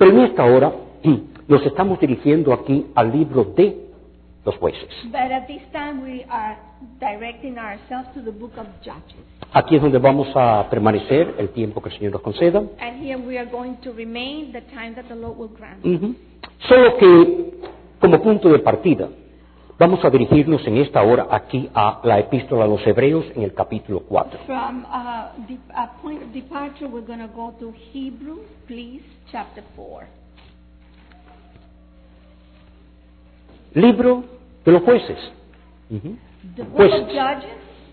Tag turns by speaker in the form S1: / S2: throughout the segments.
S1: Pero en esta hora nos estamos dirigiendo aquí al libro de los jueces.
S2: But at this time we are directing ourselves to the book of Judges.
S1: Aquí es donde vamos a permanecer el tiempo que el Señor nos conceda.
S2: And here we are going to remain the time that the Lord will grant.
S1: Solo que, como punto de partida, vamos a dirigirnos en esta hora aquí a la epístola a los Hebreos en el capítulo 4.
S2: From point of departure, we're going to go to Hebrews, please, chapter 4.
S1: Libro de los jueces.
S2: The book
S1: Jueces.
S2: of Judges.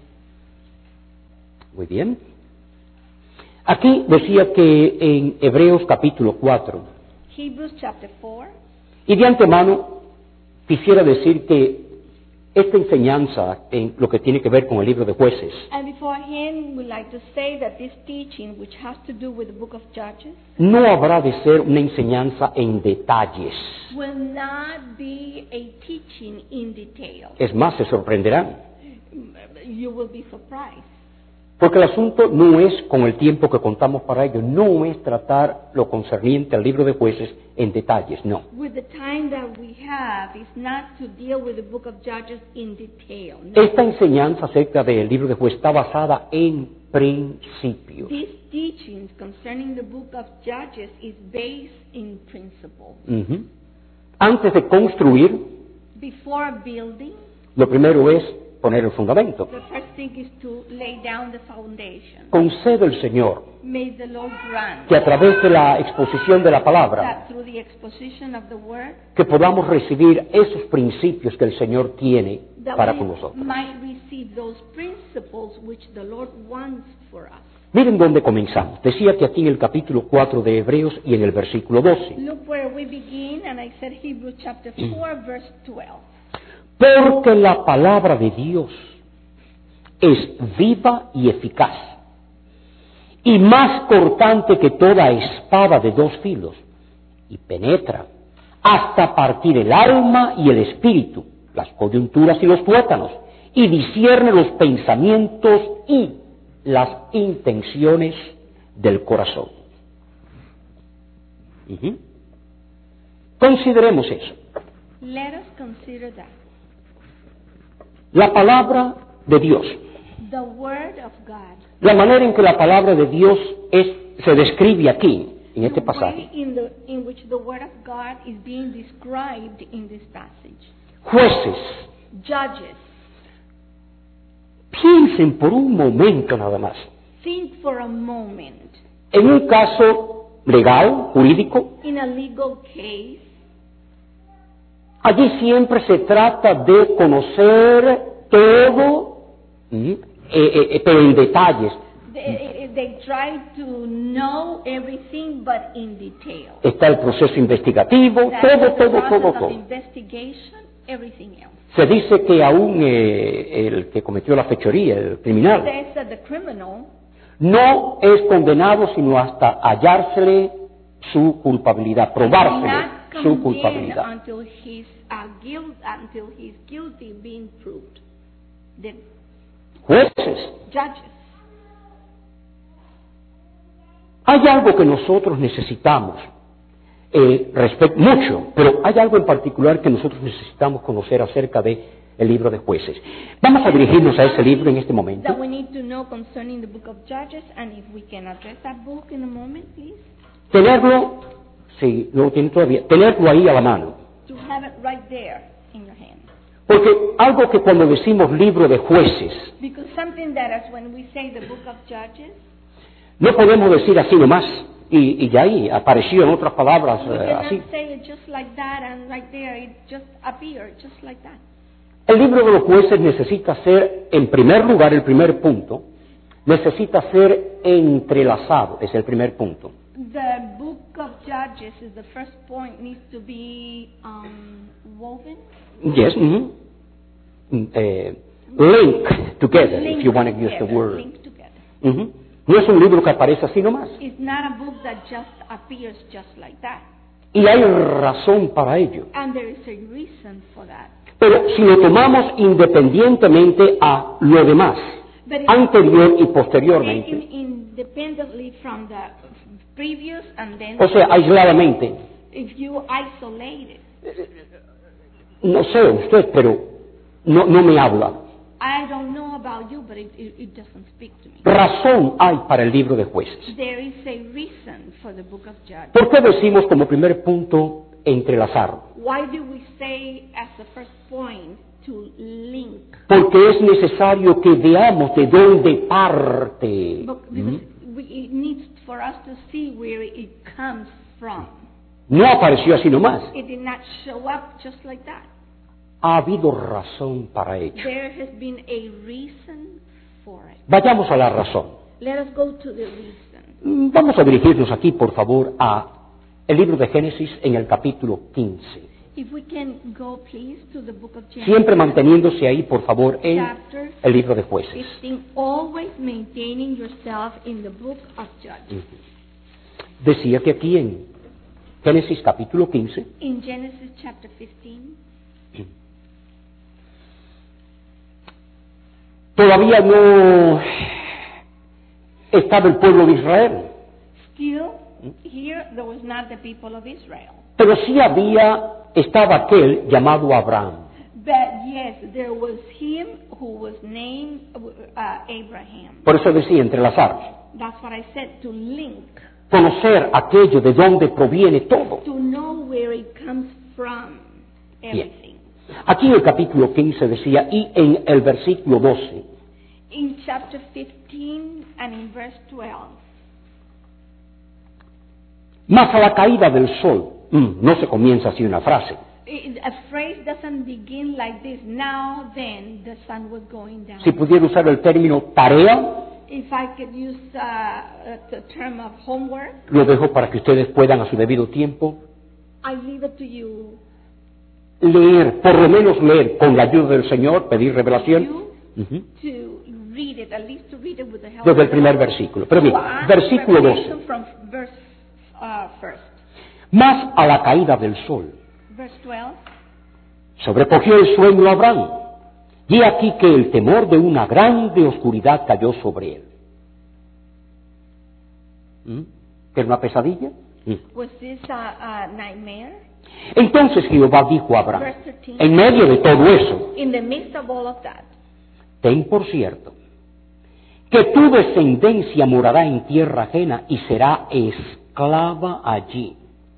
S1: Muy bien. Aquí decía que en Hebreos capítulo 4,
S2: Hebrews chapter 4.
S1: y de antemano quisiera decir que esta enseñanza en lo que tiene que ver con el libro de jueces
S2: And beforehand, we'd like to say that this teaching, which has to do with the book of Judges,
S1: no habrá de ser una enseñanza en detalles.
S2: will not be a teaching in detail.
S1: Es más, se sorprenderán,
S2: You will be surprised.
S1: porque el asunto no es, con el tiempo que contamos para ello, no es tratar lo concerniente al libro de jueces en detalles, no.
S2: With the time that we have, is not to deal with the book of Judges in detail. No.
S1: Esta enseñanza acerca del libro de jueces está basada en principios.
S2: These teachings concerning the book of Judges is based in principle.
S1: Antes de construir,
S2: Before building,
S1: lo primero es poner el fundamento.
S2: the first thing is to lay down the foundation.
S1: Concede el Señor
S2: May the Lord grant
S1: que a través de la exposición de la palabra,
S2: that through the exposition of the word,
S1: que podamos recibir esos principios que el Señor tiene
S2: that
S1: para
S2: we
S1: con nosotros.
S2: might receive those principles which the Lord wants for us.
S1: Miren dónde comenzamos. Decía que aquí en el capítulo 4 de Hebreos y en el versículo 12.
S2: Look where we begin, and I said Hebrews chapter 4, verse 12.
S1: Porque la palabra de Dios es viva y eficaz, y más cortante que toda espada de dos filos, y penetra hasta partir el alma y el espíritu, las coyunturas y los tuétanos, y discierne los pensamientos y las intenciones del corazón. Consideremos eso.
S2: Let us consider that.
S1: La palabra de Dios,
S2: The word of God.
S1: la manera en que la palabra de Dios se describe aquí, en este
S2: The
S1: pasaje.
S2: way in which the word of God is being described in this passage.
S1: Jueces,
S2: Judges.
S1: piensen por un momento nada más.
S2: Think for a moment.
S1: En un caso legal, jurídico,
S2: In a legal case,
S1: allí siempre se trata de conocer todo, pero en detalles.
S2: they try to know everything, but in detail.
S1: Está el proceso investigativo,
S2: That's the process of
S1: todo.
S2: investigation, everything else.
S1: Se dice que aún el que cometió la fechoría, el criminal,
S2: Says that the criminal
S1: no es condenado sino hasta hallársele su culpabilidad,
S2: is
S1: probársele
S2: not
S1: su
S2: condemned
S1: culpabilidad.
S2: until he's guilty being proved. The
S1: Jueces,
S2: judges.
S1: hay algo que nosotros necesitamos, mucho, pero hay algo en particular que nosotros necesitamos conocer acerca de el libro de jueces. Vamos a dirigirnos a ese libro en este momento.
S2: That we need to know concerning the book of Judges, and if we can address that book in a moment, please.
S1: Tenerlo, si no lo tienen todavía, tenerlo ahí a la mano.
S2: To have it right there in your hand.
S1: Porque algo que cuando decimos libro de jueces,
S2: Because something that as when we say the book of Judges,
S1: no podemos decir así nomás, y ya ahí apareció en otras palabras
S2: we cannot
S1: así.
S2: say it just like that, and right there it just appeared just like that.
S1: El libro de los jueces necesita ser, en primer lugar, el primer punto, necesita ser entrelazado, es el primer punto.
S2: The book of Judges is the first point, needs to be woven.
S1: Yes, link together, if you want to use the word.
S2: Linked together.
S1: No es un libro que aparece así nomás.
S2: It's not a book that just appears just like that.
S1: Y hay razón para ello.
S2: And there is a reason for that.
S1: Pero si lo tomamos independientemente a lo demás,
S2: But it's
S1: anterior y posteriormente.
S2: taken independently from the previous and then
S1: O sea, aisladamente.
S2: if you isolate it.
S1: No sé usted, pero no me habla.
S2: I don't know about you, but it doesn't speak to me.
S1: Razón hay para el libro de Jueces.
S2: There is a reason for the book of Judges.
S1: ¿Por qué decimos como primer punto entrelazar?
S2: Why do we say as the first point to link?
S1: Porque es necesario que veamos de dónde parte.
S2: Because it needs for us to see where it comes from.
S1: No apareció así nomás.
S2: It did not show up just like that.
S1: Ha habido razón para ello.
S2: There has been a reason for it.
S1: Vayamos a la razón.
S2: Let us go to the reason.
S1: Vamos a dirigirnos aquí, por favor, a el libro de Génesis en el capítulo 15.
S2: If we can go, please, to the book of Genesis.
S1: Siempre manteniéndose ahí, por favor, en
S2: Chapter
S1: el libro de Jueces.
S2: 15, always maintaining yourself in the book of Judges.
S1: Decía que aquí en Génesis capítulo 15,
S2: In Genesis chapter 15,
S1: todavía no estaba el pueblo de Israel,
S2: still here there was not the people of Israel.
S1: pero sí estaba aquel llamado Abraham.
S2: But yes, there was him who was named Abraham.
S1: Por eso decía entrelazar,
S2: That's what I said, to link,
S1: conocer aquello de dónde proviene todo.
S2: to know where it comes from, everything.
S1: Aquí en el capítulo 15 decía, y en el versículo 12,
S2: In chapter 15 and in verse 12,
S1: más a la caída del sol, no se comienza así una frase,
S2: a phrase doesn't begin like this. Now then, the sun was going down.
S1: si pudiera usar el término tarea,
S2: If I could use the term of homework,
S1: lo dejo para que ustedes puedan a su debido tiempo
S2: I leave it to you.
S1: leer, por lo menos leer con la ayuda del Señor, pedir revelación.
S2: You
S1: Ujú.
S2: to read it, at least to read it with the help
S1: Desde el
S2: of
S1: primer
S2: God.
S1: versículo. Pero bien,
S2: To ask
S1: versículo 12.
S2: revelation from verse first.
S1: Más a la caída del sol,
S2: Verse 12.
S1: sobrecogió el sueño a Abraham. Y aquí que el temor de una grande oscuridad cayó sobre él. ¿Era una pesadilla?
S2: Was this a nightmare?
S1: Entonces Jehová dijo a Abraham,
S2: Verse 13.
S1: en medio de todo eso,
S2: In the midst of all of that,
S1: ten por cierto que tu descendencia morará en tierra ajena y será esclava allí.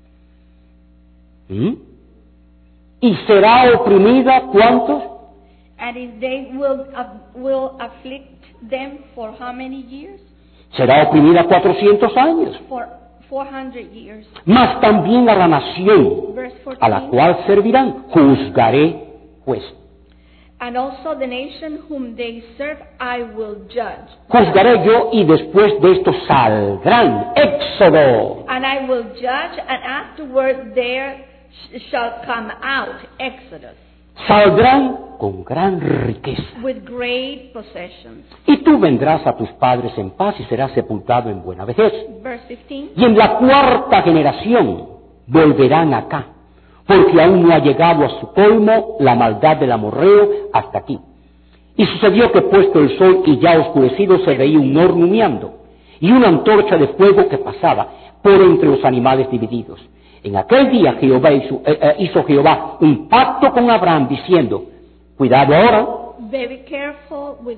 S1: Y será oprimida, ¿cuántos?
S2: and if they will afflict them for how many years?
S1: Será oprimida 400 años.
S2: For 400 years.
S1: Mas también a la nación
S2: Verse
S1: a la
S2: 14.
S1: cual servirán, juzgaré juez.
S2: And also the nation whom they serve I will judge.
S1: Juzgaré yo y después de esto saldrán. Éxodo.
S2: And I will judge, and afterward there shall come out, Exodus,
S1: Saldrán con gran riqueza.
S2: with great possessions.
S1: Y tú vendrás a tus padres en paz y serás sepultado en buena vejez.
S2: Verse 15.
S1: Y en la cuarta generación volverán acá, porque aún no ha llegado a su colmo la maldad del amorreo hasta aquí. Y sucedió que puesto el sol y ya oscurecido se veía un horno humeando y una antorcha de fuego que pasaba por entre los animales divididos. En aquel día hizo Jehová un pacto con Abraham diciendo, cuidado ahora,
S2: Very careful with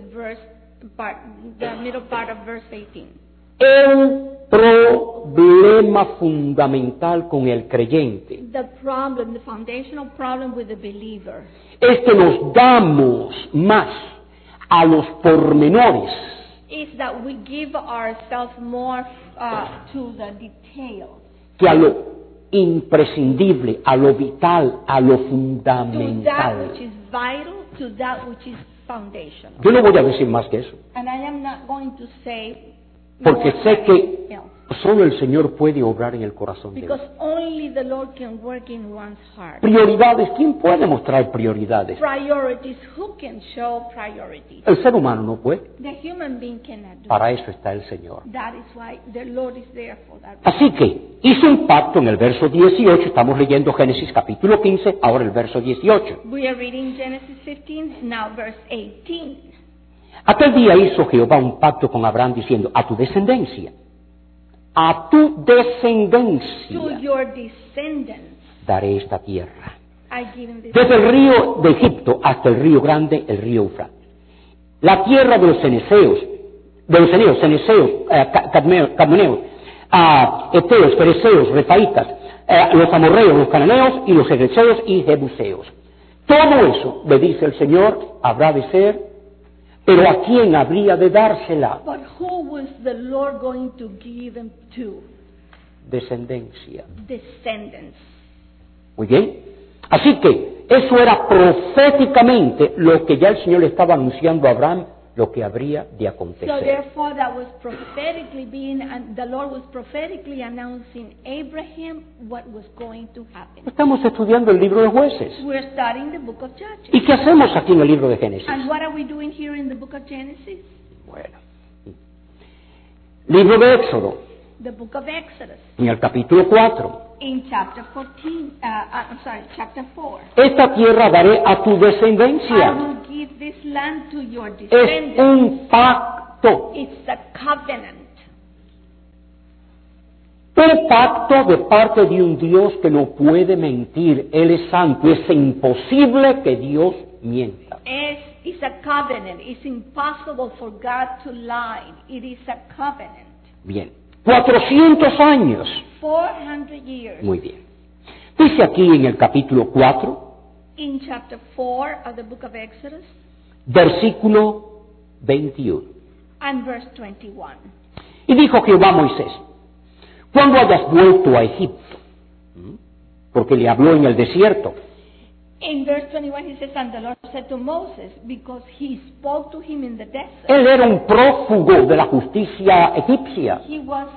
S2: the middle part of verse 18.
S1: el problema fundamental con el creyente
S2: The problem, the foundational problem with the believer
S1: es que nos damos más a los pormenores
S2: is that we give ourselves more to the details,
S1: que a lo imprescindible, a lo vital, a lo
S2: to that
S1: fundamental.
S2: which is vital, to that which is foundational.
S1: Yo no voy a decir más que eso,
S2: And I am not going to say
S1: porque
S2: more
S1: sé que
S2: else,
S1: solo el Señor puede obrar en el corazón de
S2: because
S1: uno.
S2: only the Lord can work in one's heart.
S1: Prioridades, ¿quién puede mostrar prioridades?
S2: Priorities, who can show priorities?
S1: El ser humano no puede,
S2: The human being cannot do
S1: para eso está el Señor.
S2: that. Is why the Lord is there for that.
S1: Así que hizo un pacto en el verso 18, estamos leyendo Génesis capítulo 15, ahora el verso 18.
S2: We are reading Genesis 15, now verse 18.
S1: Aquel día hizo Jehová un pacto con Abraham diciendo, a tu descendencia,
S2: to your descendants,
S1: daré esta tierra.
S2: I give him this.
S1: Desde el río de Egipto hasta el río grande, el río Eufrates. La tierra de los cenezeos, cadmoneos, eteos, fereceos, refaitas, los amorreos, los cananeos y los egreseos y jebuseos. Todo eso, le dice el Señor, habrá de ser, pero ¿a quién habría de dársela?
S2: But who was the Lord going to give them to?
S1: Descendencia.
S2: Descendants.
S1: Muy bien. Así que eso era proféticamente lo que ya el Señor le estaba anunciando a Abraham, lo que habría de
S2: So
S1: acontecer.
S2: therefore that was prophetically being, and the Lord was prophetically announcing Abraham what was going to happen.
S1: Estamos estudiando el libro de Jueces.
S2: We're studying the book of Judges.
S1: ¿Y qué hacemos aquí en el libro de Génesis?
S2: And what are we doing here in the book of Genesis?
S1: Bueno. Libro de Éxodo,
S2: The book of Exodus.
S1: en el capítulo 4.
S2: In chapter 14, chapter 4.
S1: Esta tierra daré a tu
S2: I
S1: descendencia.
S2: will give this land to your
S1: Es
S2: descendants.
S1: un pacto.
S2: It's a covenant.
S1: Un pacto de parte de un Dios que no puede mentir. Él es santo. Es imposible que Dios mienta.
S2: It's a covenant. It's impossible for God to lie. It is a covenant.
S1: Bien. 400 años.
S2: 400 years.
S1: Muy bien. Dice aquí en el capítulo 4,
S2: In chapter 4 of the book of Exodus
S1: versículo 21.
S2: and verse 21.
S1: Y dijo Jehová a Moisés, cuando hayas vuelto a Egipto, porque le habló en el desierto,
S2: In verse 21 he says, and the Lord said to Moses, because he spoke to him in the desert.
S1: él era un prófugo de la justicia egipcia,
S2: He was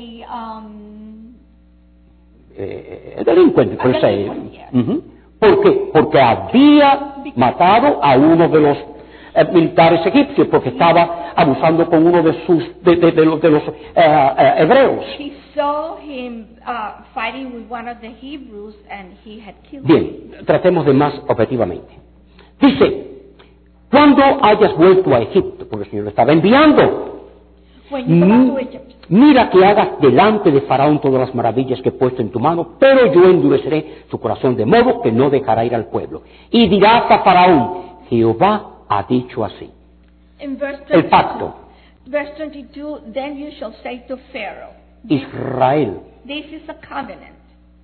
S1: delincuente, per se.
S2: delinquent, yes.
S1: ¿Por qué? Porque había matado a uno de los militares egipcios, porque estaba abusando con uno de los hebreos.
S2: He saw him fighting with one of the Hebrews and he had killed him.
S1: Bien, tratemos de más objetivamente. Dice, cuando hayas vuelto a Egipto, porque el Señor lo estaba enviando,
S2: When you go back to Egypt,
S1: mira que hagas delante de Faraón todas las maravillas que he puesto en tu mano, pero yo endureceré su corazón de modo que no dejará ir al pueblo. Y dirás a Faraón, Jehová ha dicho así.
S2: in verse
S1: El
S2: 22,
S1: pacto.
S2: verse 22, then you shall say to Pharaoh,
S1: Israel.
S2: this is a covenant.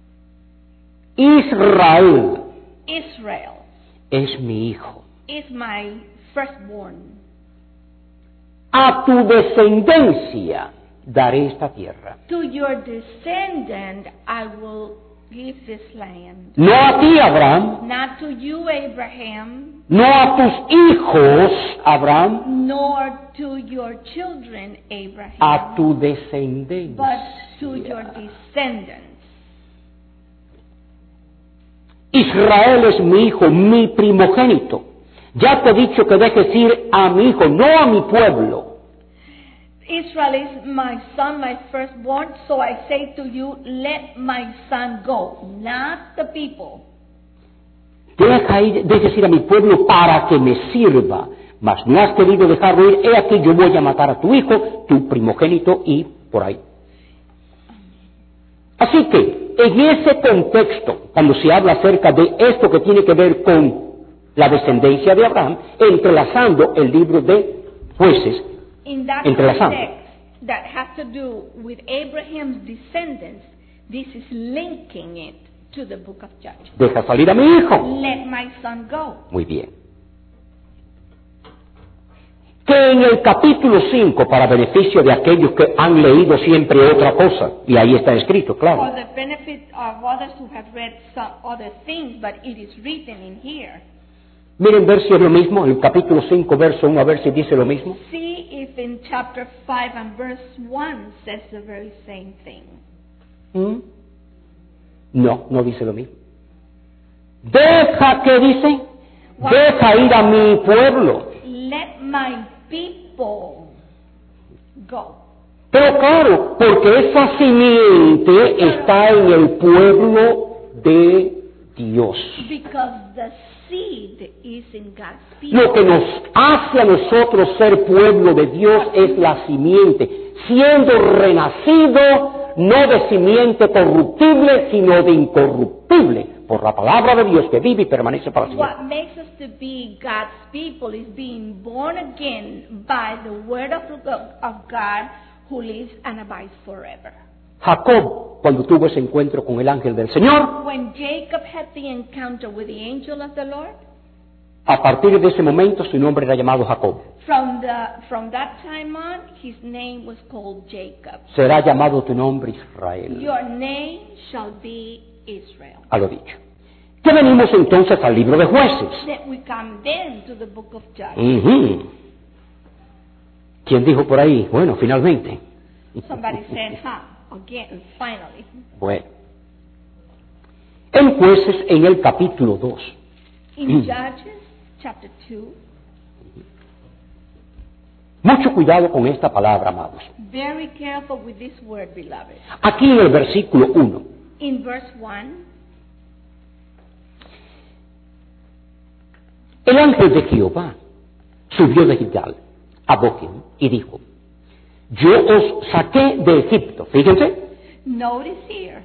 S1: Israel
S2: Israel
S1: es mi hijo.
S2: is my firstborn.
S1: A tu descendencia daré esta tierra.
S2: To your descendant I will give this land.
S1: No a ti, Abraham,
S2: Not to you, Abraham,
S1: no a tus hijos, Abraham,
S2: nor to your children,
S1: a
S2: Abraham,
S1: tu descendencia.
S2: but to your descendants.
S1: Israel es mi hijo, mi primogénito. Ya te he dicho que dejes ir a mi hijo, no a mi pueblo.
S2: Israel is my son, my firstborn, so I say to you, let my son go, not the people.
S1: Dejes ir a mi pueblo para que me sirva. Mas no has querido dejarlo ir, he aquí yo voy a matar a tu hijo, tu primogénito y por ahí. Así que, en ese contexto, cuando se habla acerca de esto que tiene que ver con la descendencia de Abraham, entrelazando el libro de Jueces,
S2: In that
S1: entrelazando.
S2: context that has to do with Abraham's descendants, this is linking it to the book of Judges.
S1: Deja salir a mi hijo.
S2: Let my son go.
S1: Muy bien. Que en el capítulo 5, para beneficio de aquellos que han leído siempre otra cosa, y ahí está escrito,
S2: For
S1: claro.
S2: the benefit of others who have read some other things, but it is written in here.
S1: Miren ver si es lo mismo, el capítulo 5, verso 1, a ver si dice lo mismo.
S2: See if in chapter 5 and verse 1 says the very same thing.
S1: No, no dice lo mismo. Deja, ¿qué dice? Deja ir a mi pueblo.
S2: Let my people go.
S1: Pero claro, porque esa simiente está en el pueblo de Dios.
S2: Because the seed is in God's people.
S1: Lo que nos hace a nosotros ser pueblo de Dios es la simiente, siendo renacido no de simiente corruptible, sino de incorruptible, por la palabra de Dios que vive y permanece para siempre.
S2: What makes us to be God's people is being born again by the word of God who lives and abides forever.
S1: Jacob, cuando tuvo ese encuentro con el ángel del Señor,
S2: When Jacob had the encounter with the angel of the Lord,
S1: a partir de ese momento su nombre era llamado Jacob.
S2: from that time on, his name was called Jacob.
S1: Será llamado tu nombre Israel.
S2: Your name shall be Israel.
S1: A lo dicho. ¿Qué venimos entonces al libro de Jueces?
S2: Then we come then to the book of Judges.
S1: Ujú. ¿Quién dijo por ahí? Bueno, finalmente.
S2: Somebody said, again, finally.
S1: Bueno. En Jueces, en el capítulo 2.
S2: In Judges, chapter 2,
S1: Mucho cuidado con esta palabra, amados.
S2: very careful with this word, beloved.
S1: Aquí en el versículo 1.
S2: In verse 1,
S1: El ángel de Jehová subió de Gilgal a Boquim y dijo, yo os saqué de Egipto. Fíjense,
S2: notice here,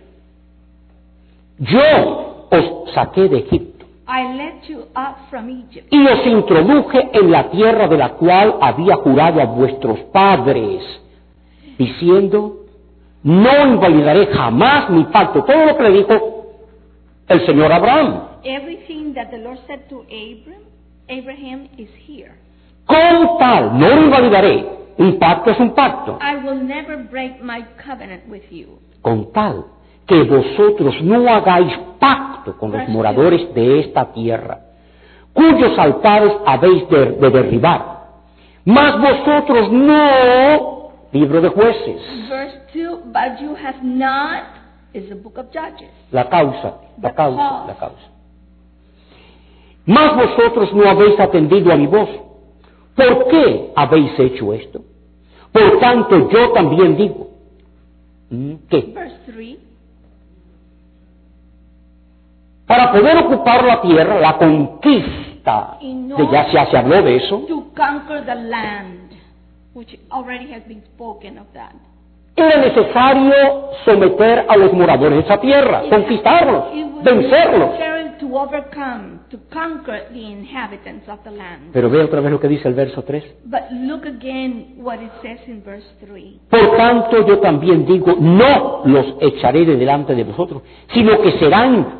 S1: yo os saqué de Egipto
S2: I let you up from Egypt,
S1: y os introduje en la tierra de la cual había jurado a vuestros padres, diciendo, no invalidaré jamás mi pacto. Todo lo que le dijo el Señor a Abraham.
S2: everything that the Lord said to Abraham is here.
S1: Con tal, no lo invalidaré. Un pacto es un pacto.
S2: I will never break my covenant with you.
S1: Con tal que vosotros no hagáis pacto con los moradores de esta tierra, cuyos altares habéis de derribar. Mas vosotros no, libro de Jueces,
S2: Verse 2, but you have not, is the book of Judges.
S1: la causa. Mas vosotros no habéis atendido a mi voz. ¿Por qué habéis hecho esto? Por tanto, yo también digo, ¿qué?
S2: Verse 3,
S1: Para poder ocupar la tierra, la conquista, ya se habló de eso,
S2: to conquer the land, which already has been spoken of that.
S1: era necesario someter a los moradores de esa tierra, conquistarlos,
S2: It was
S1: vencerlos.
S2: necessary to overcome, to conquer the inhabitants of the land.
S1: Pero ve otra vez lo que dice el verso 3.
S2: But look again what it says in verse 3.
S1: Por tanto, yo también digo, no los echaré de delante de vosotros, sino que serán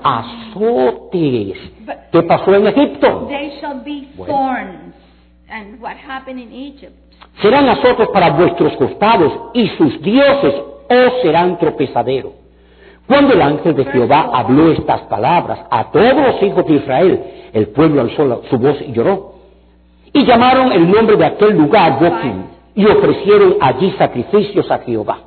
S1: azotes. ¿Qué pasó en Egipto?
S2: They shall be
S1: Bueno.
S2: thorns. And what happened in Egypt?
S1: Serán azotes para vuestros costados, y sus dioses os serán tropezadero. Cuando el ángel de Jehová habló estas palabras a todos los hijos de Israel, el pueblo alzó su voz y lloró. Y llamaron el nombre de aquel lugar Boquim, y ofrecieron allí sacrificios a Jehová.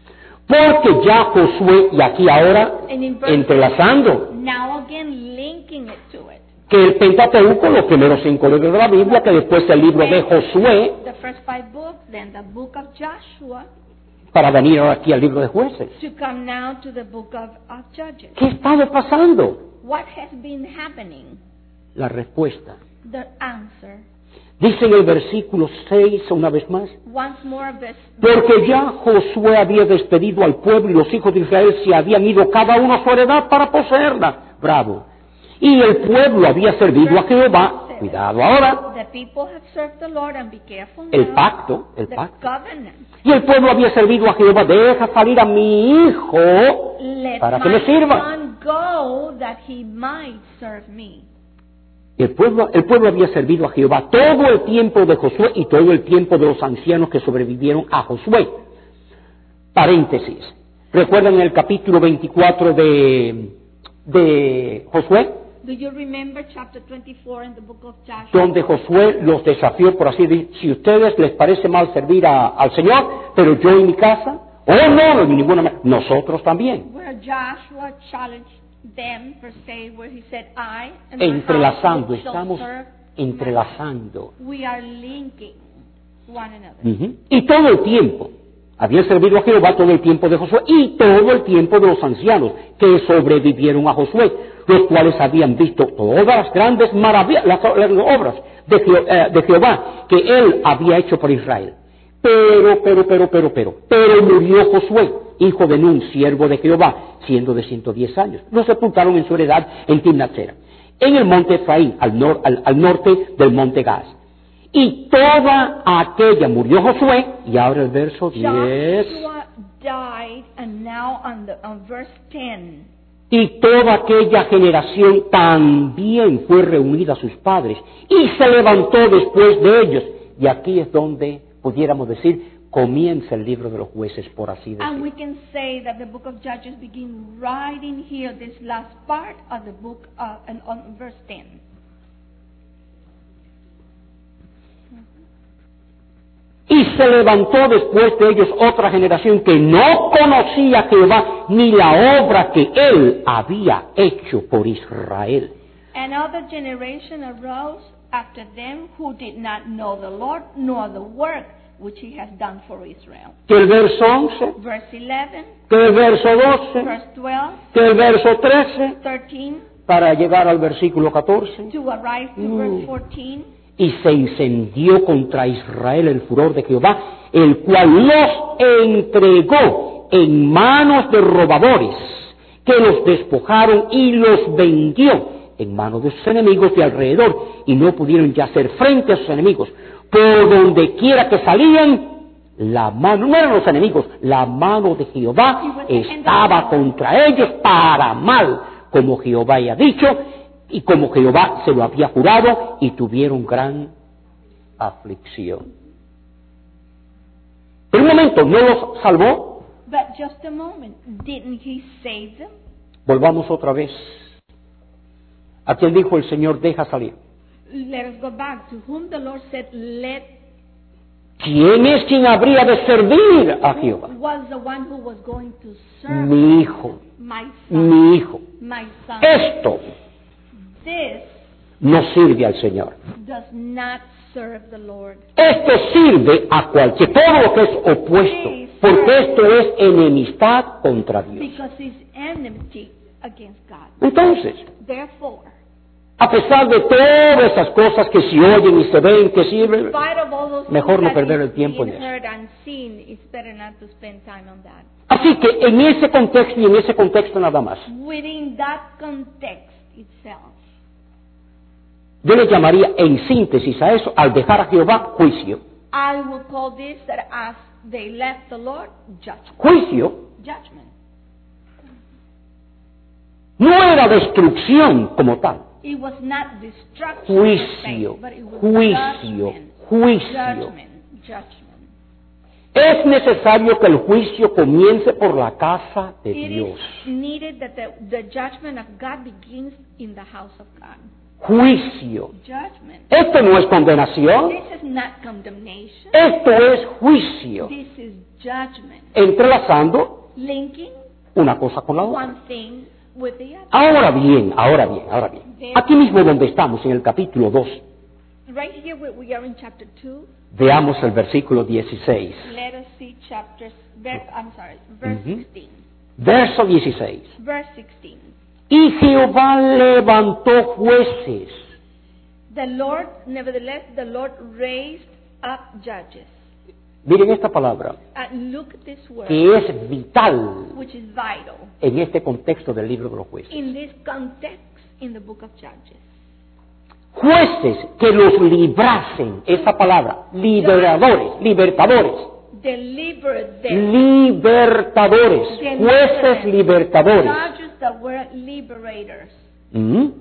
S1: Porque ya Josué, y aquí ahora,
S2: And in verse
S1: entrelazando,
S2: now again linking it to it.
S1: que el Pentateuco, los primeros 5 libros de la Biblia, que después el libro de Josué,
S2: The first 5 books, then the book of Joshua,
S1: para venir ahora aquí al libro de Jueces.
S2: to come now to the book of Judges.
S1: ¿Qué estaba pasando?
S2: What has been happening?
S1: La respuesta.
S2: The answer.
S1: Dice en el versículo 6 una vez más,
S2: Once more,
S1: porque ya Josué había despedido al pueblo y los hijos de Israel se habían ido cada uno a su heredad para poseerla. Bravo. Y el pueblo había servido a Jehová. Cuidado ahora.
S2: the people have served the Lord, and be careful
S1: El
S2: now.
S1: pacto, el
S2: The
S1: pacto.
S2: covenant.
S1: Y el pueblo había servido a Jehová. Deja salir a mi hijo
S2: Let
S1: para que
S2: my
S1: me sirva.
S2: son go that he might serve me.
S1: El pueblo había servido a Jehová todo el tiempo de Josué y todo el tiempo de los ancianos que sobrevivieron a Josué. Paréntesis. ¿Recuerdan el capítulo 24 de Josué?
S2: Do you remember chapter 24 in the book of Joshua?
S1: Donde Josué los desafió por así decir, si a ustedes les parece mal servir al Señor, pero yo y mi casa, no, de ninguna manera, nosotros también.
S2: Where Joshua challenged them per se, where he said, I and my
S1: Entrelazando,
S2: household shall
S1: estamos
S2: serve
S1: entrelazando.
S2: We are linking one another.
S1: Ujú. Y todo el tiempo, habían servido a Jehová todo el tiempo de Josué y todo el tiempo de los ancianos que sobrevivieron a Josué. los cuales habían visto todas las grandes maravillas, las obras de Jehová que él había hecho por Israel. Pero murió Josué, hijo de Nun, siervo de Jehová, siendo de 110 años. Lo sepultaron en su heredad en Timnatsera, en el monte Efraín, al norte del monte Gaz. Y toda aquella, murió Josué, y ahora el verso 10.
S2: Joshua died, and now on verse 10.
S1: Y toda aquella generación también fue reunida a sus padres, y se levantó después de ellos. Y aquí es donde pudiéramos decir, comienza el libro de los jueces, por así
S2: And we
S1: decirlo.
S2: can say that the book of Judges begins right in here, this last part of the book, and on verse 10.
S1: Y se levantó después de ellos otra generación que no conocía a Jehová ni la obra que él había hecho por Israel.
S2: Another generation arose after them who did not know the Lord, nor the work which he has done for Israel.
S1: Que el verso 11,
S2: Verse 11,
S1: que el verso 12,
S2: verse 12,
S1: que el verso 13,
S2: 13,
S1: para llegar al versículo 14.
S2: to arrive to verse 14.
S1: Y se incendió contra Israel el furor de Jehová, el cual los entregó en manos de robadores, que los despojaron y los vendió en manos de sus enemigos de alrededor, y no pudieron ya hacer frente a sus enemigos. Por donde quiera que salían, la mano, no eran los enemigos, la mano de Jehová estaba contra ellos para mal, como Jehová había dicho, y como Jehová se lo había jurado, y tuvieron gran aflicción. Pero un momento, ¿no los salvó?
S2: But just a moment, didn't he save them?
S1: Volvamos otra vez. A quien dijo el Señor, deja salir.
S2: Let us go back to whom the Lord said, let.
S1: ¿Quién es quien habría de servir a Jehová?
S2: Was the one who was going to serve
S1: Mi hijo,
S2: my son.
S1: mi hijo.
S2: My son.
S1: Esto
S2: This
S1: no sirve al Señor.
S2: does not serve the Lord.
S1: Esto sirve a cualquier, todo lo que es opuesto, porque esto es enemistad contra Dios.
S2: Because it's enmity against God.
S1: Entonces,
S2: Therefore,
S1: a pesar de todas esas cosas que se oyen y se ven que sirven,
S2: in spite of all those
S1: mejor no
S2: things that
S1: perder el
S2: is
S1: tiempo en
S2: being
S1: eso.
S2: heard and seen, it's better not to spend time on that.
S1: Así que en ese contexto y en ese contexto nada más,
S2: Within that context itself,
S1: yo le llamaría en síntesis a eso, al dejar a Jehová, juicio.
S2: I will call this that as they left the Lord, judgment.
S1: Juicio
S2: Judgment.
S1: no era destrucción como tal.
S2: It was not destruction, per se,
S1: Juicio,
S2: but it was
S1: juicio,
S2: judgment.
S1: juicio.
S2: Judgment.
S1: Es necesario que el juicio comience por la casa de
S2: It
S1: Dios.
S2: is needed that the judgment of God begins in the house of God.
S1: Juicio.
S2: Judgment.
S1: Esto no es condenación,
S2: This is not condemnation.
S1: esto es juicio.
S2: This is judgment.
S1: Entrelazando
S2: Linking
S1: una cosa con la otra.
S2: one thing with the other.
S1: Ahora bien. Aquí mismo donde estamos, en el capítulo 2,
S2: Right here we are in chapter 2.
S1: veamos el versículo 16.
S2: Let us see verse 16.
S1: Verso 16.
S2: Verse 16.
S1: Y Jehová levantó jueces.
S2: Nevertheless, the Lord raised up judges.
S1: Miren esta palabra,
S2: And look at this word,
S1: que es vital
S2: which is vital
S1: en este contexto del libro de los jueces.
S2: in this context in the book of Judges.
S1: Jueces que los librasen, esa palabra, libertadores, jueces libertadores.
S2: Judges that were liberators.
S1: Un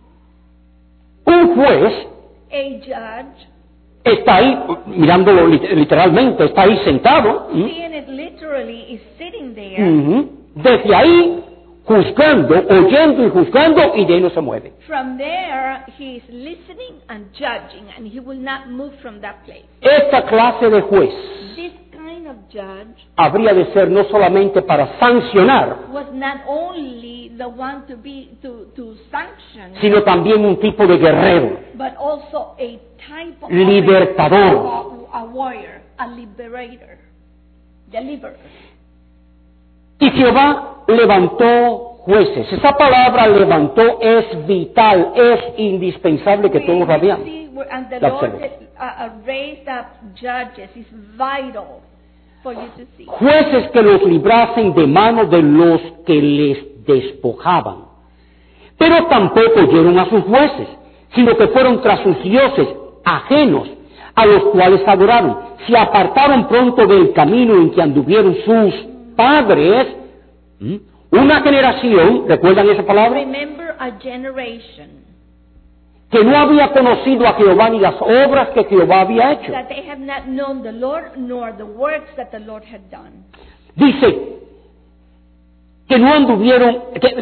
S1: juez
S2: A judge,
S1: está ahí, mirándolo literalmente, está ahí sentado,
S2: seeing it literally, is sitting there.
S1: desde ahí juzgando, oyendo y juzgando, y de ahí no se mueve.
S2: From there, he is listening and judging, and he will not move from that place.
S1: Esta clase de juez
S2: This kind of judge
S1: habría de ser no solamente para sancionar,
S2: was not only the one to sanction,
S1: sino también un tipo de guerrero,
S2: but also a type of
S1: libertador.
S2: a warrior, a liberator, deliverer.
S1: Y Jehová levantó jueces. Esa palabra levantó es vital, es indispensable que todos la vean.
S2: And the
S1: La
S2: Lord
S1: observen.
S2: raised up judges. It's vital for you to see.
S1: Jueces que los librasen de manos de los que les despojaban. Pero tampoco oyeron a sus jueces, sino que fueron tras sus dioses ajenos, a los cuales adoraron. Se apartaron pronto del camino en que anduvieron sus padres. Una generación, ¿recuerdan esa palabra?
S2: Remember a generation
S1: Que no había conocido a Jehová ni las obras que Jehová había hecho.
S2: that they have not known the Lord nor the works that the Lord had done.
S1: Dice que no anduvieron,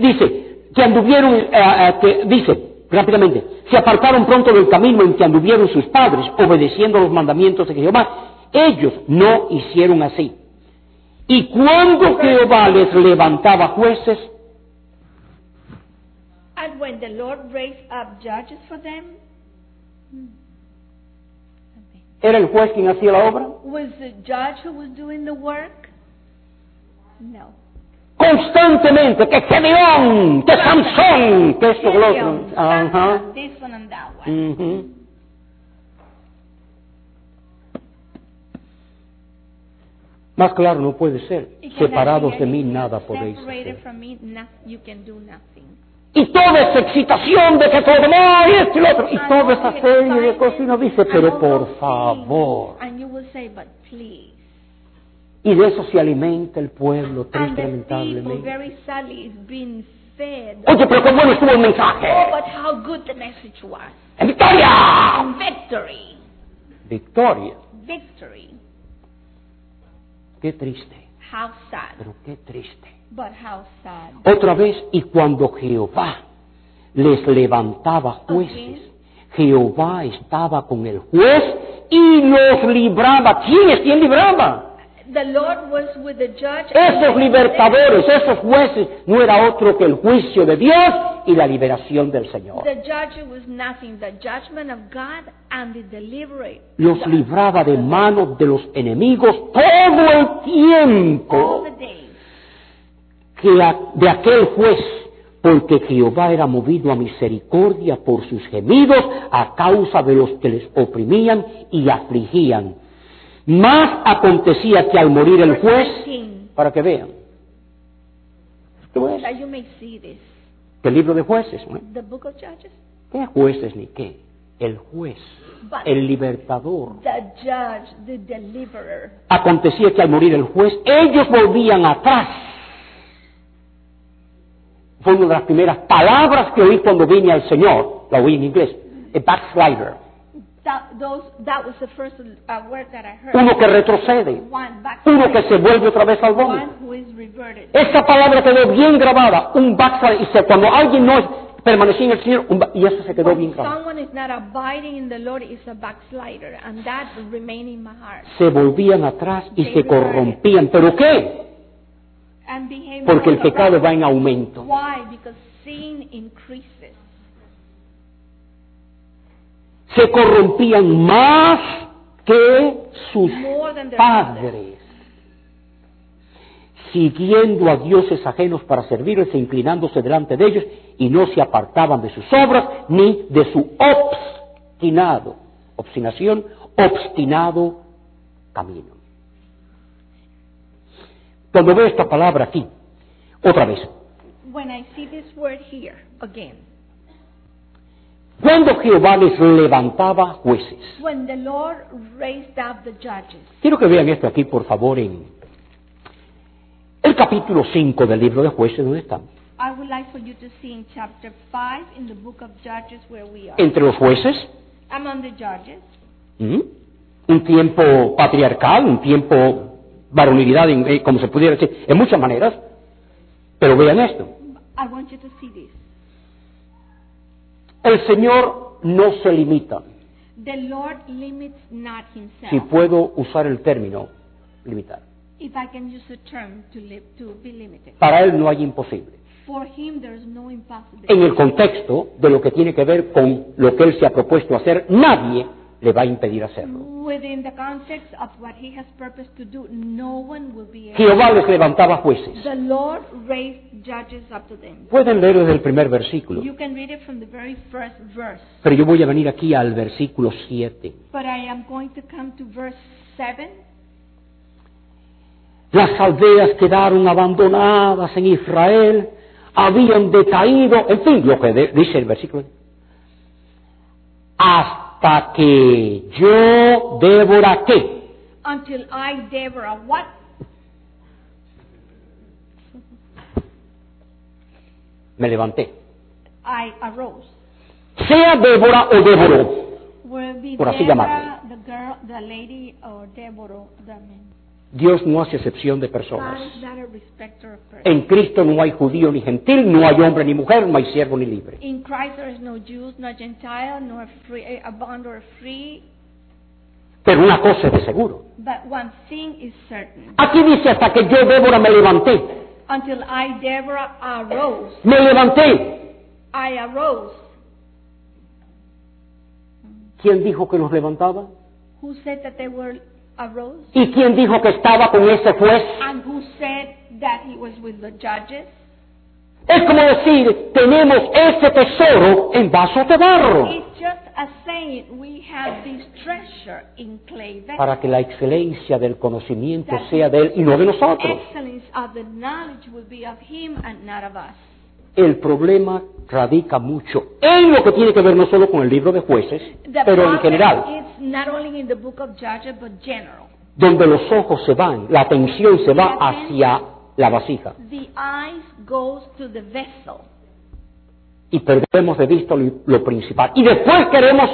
S1: dice rápidamente, se apartaron pronto del camino en que anduvieron sus padres, obedeciendo los mandamientos de Jehová. Ellos no hicieron así. Y cuando Jehová les levantaba jueces,
S2: And when the Lord raised up judges for them,
S1: ¿era el juez quien hacía la obra?
S2: was the judge who was doing the work? No.
S1: Constantemente, que Gedeón, que Sansón, que esto, que lo otro.
S2: Gideon,
S1: Ajá.
S2: Samson, this one and that one.
S1: Ujú. Más claro no puede ser.
S2: It cannot
S1: Separados
S2: be
S1: de mí
S2: anything.
S1: nada podéis
S2: Separated
S1: hacer.
S2: from me, you can do nothing.
S1: Y toda esa excitación de que todo, no, y esto y lo otro, y toda esa serie de cosas, y uno dice, pero por favor.
S2: And you will say, but please.
S1: Y de eso se alimenta el pueblo,
S2: And
S1: triste,
S2: the people
S1: lamentablemente.
S2: very sadly is being fed.
S1: Oye, pero qué bueno estuvo el mensaje.
S2: Oh, but how good the message was.
S1: ¡En victoria!
S2: Victory.
S1: Victoria.
S2: Victory.
S1: Qué triste,
S2: How sad.
S1: pero qué triste.
S2: But how sad.
S1: Otra vez, y cuando Jehová les levantaba jueces, Jehová estaba con el juez y los libraba. ¿Quién es quien libraba?
S2: The Lord was with the judge.
S1: Esos libertadores, esos jueces, no era otro que el juicio de Dios y la liberación del Señor.
S2: The judge was nothing. The judgment of God and the delivery.
S1: Los libraba de manos de los enemigos todo el
S2: All
S1: tiempo
S2: the days.
S1: de aquel juez, porque Jehová era movido a misericordia por sus gemidos a causa de los que les oprimían y afligían. Más acontecía que al morir el juez, para que vean,
S2: That you may see this.
S1: el libro de jueces, ¿no?
S2: The book of Judges.
S1: ¿Qué jueces ni qué? El juez,
S2: But
S1: el libertador.
S2: the judge, the deliverer.
S1: Acontecía que al morir el juez, ellos volvían atrás. Fue una de las primeras palabras que oí cuando vine al Señor, la oí en inglés, a backslider,
S2: That was the first word that I heard.
S1: uno que retrocede,
S2: One back.
S1: uno que se vuelve otra vez al vómito.
S2: One who is reverted.
S1: Esa palabra quedó bien grabada, un backslider, y cuando alguien no permanecía en el Señor, y eso se quedó bien
S2: When
S1: grabado.
S2: someone is not abiding in the Lord is a backslider, and that remain in my heart.
S1: Se volvían atrás y se corrompían. ¿Pero qué?
S2: And behave
S1: Porque el
S2: like a
S1: pecado
S2: rebel.
S1: va en aumento.
S2: Why? Because sin increases.
S1: Se corrompían más que sus
S2: More than their
S1: padres, siguiendo a dioses ajenos para servirles e inclinándose delante de ellos, y no se apartaban de sus obras ni de su obstinado camino. Cuando veo esta palabra aquí, otra vez,
S2: When I see this word here again,
S1: cuando Jehová les levantaba jueces,
S2: when the Lord raised up the judges,
S1: quiero que vean esto aquí, por favor, en el capítulo 5 del libro de Jueces, ¿dónde están?
S2: I would like for you to see in chapter 5 in the book of Judges where we are.
S1: Entre los jueces,
S2: Among the judges,
S1: un tiempo patriarcal, un tiempo varonilidad, como se pudiera decir, en muchas maneras, pero vean esto.
S2: I want you to see this.
S1: El Señor no se limita,
S2: The Lord limits not
S1: si
S2: himself.
S1: puedo usar el término limitar.
S2: If I can use a term to be limited.
S1: Para Él no hay imposible.
S2: For him there is no impossibility.
S1: En el contexto de lo que tiene que ver con lo que Él se ha propuesto hacer, nadie le va a impedir hacerlo.
S2: Within the context of what he has purposed to do, no one will be able.
S1: Jehová les levantaba jueces.
S2: The Lord raised judges up to them.
S1: Pueden leer desde el primer versículo,
S2: You can read it from the very first verse.
S1: pero yo voy a venir aquí al versículo 7.
S2: But I am going to come to verse 7.
S1: Las aldeas quedaron abandonadas en Israel, habían decaído, en fin, lo que dice el versículo. Hasta que yo, Débora, ¿qué?
S2: Until I, Deborah, what?
S1: Me levanté.
S2: I arose.
S1: Sea Débora o Débora,
S2: Will be
S1: por así
S2: Deborah, the girl, the lady, or Deborah, the man.
S1: Dios no hace excepción de
S2: God
S1: personas.
S2: is not a respecter of persons.
S1: En Cristo no hay judío ni gentil, no hay hombre ni mujer, no hay siervo ni libre.
S2: In Christ there is no Jews, no Gentile, nor free, a bond or free.
S1: Pero una cosa es de seguro.
S2: But one thing is certain.
S1: Aquí dice hasta que yo, Débora, me levanté.
S2: Until I, Deborah, arose.
S1: Me levanté.
S2: I arose.
S1: ¿Quién dijo que nos levantaba?
S2: Who said that they were arose?
S1: ¿Y quién dijo que estaba con ese juez?
S2: And who said that he was with the judges?
S1: Es como decir, tenemos ese tesoro en vasos de barro,
S2: It's just a saying, we have this treasure in clay vessels.
S1: para que la excelencia del conocimiento sea de Él y no de nosotros.
S2: Excellence of the knowledge will be of him and not of us.
S1: El problema radica mucho en lo que tiene que ver no solo con el libro de jueces,
S2: The
S1: pero en
S2: problem
S1: general,
S2: is not only in the book of Judges, but general.
S1: donde los ojos se van, la atención se va hacia la vasija
S2: The eyes goes to the vessel.
S1: y perdemos de vista lo principal. Y después queremos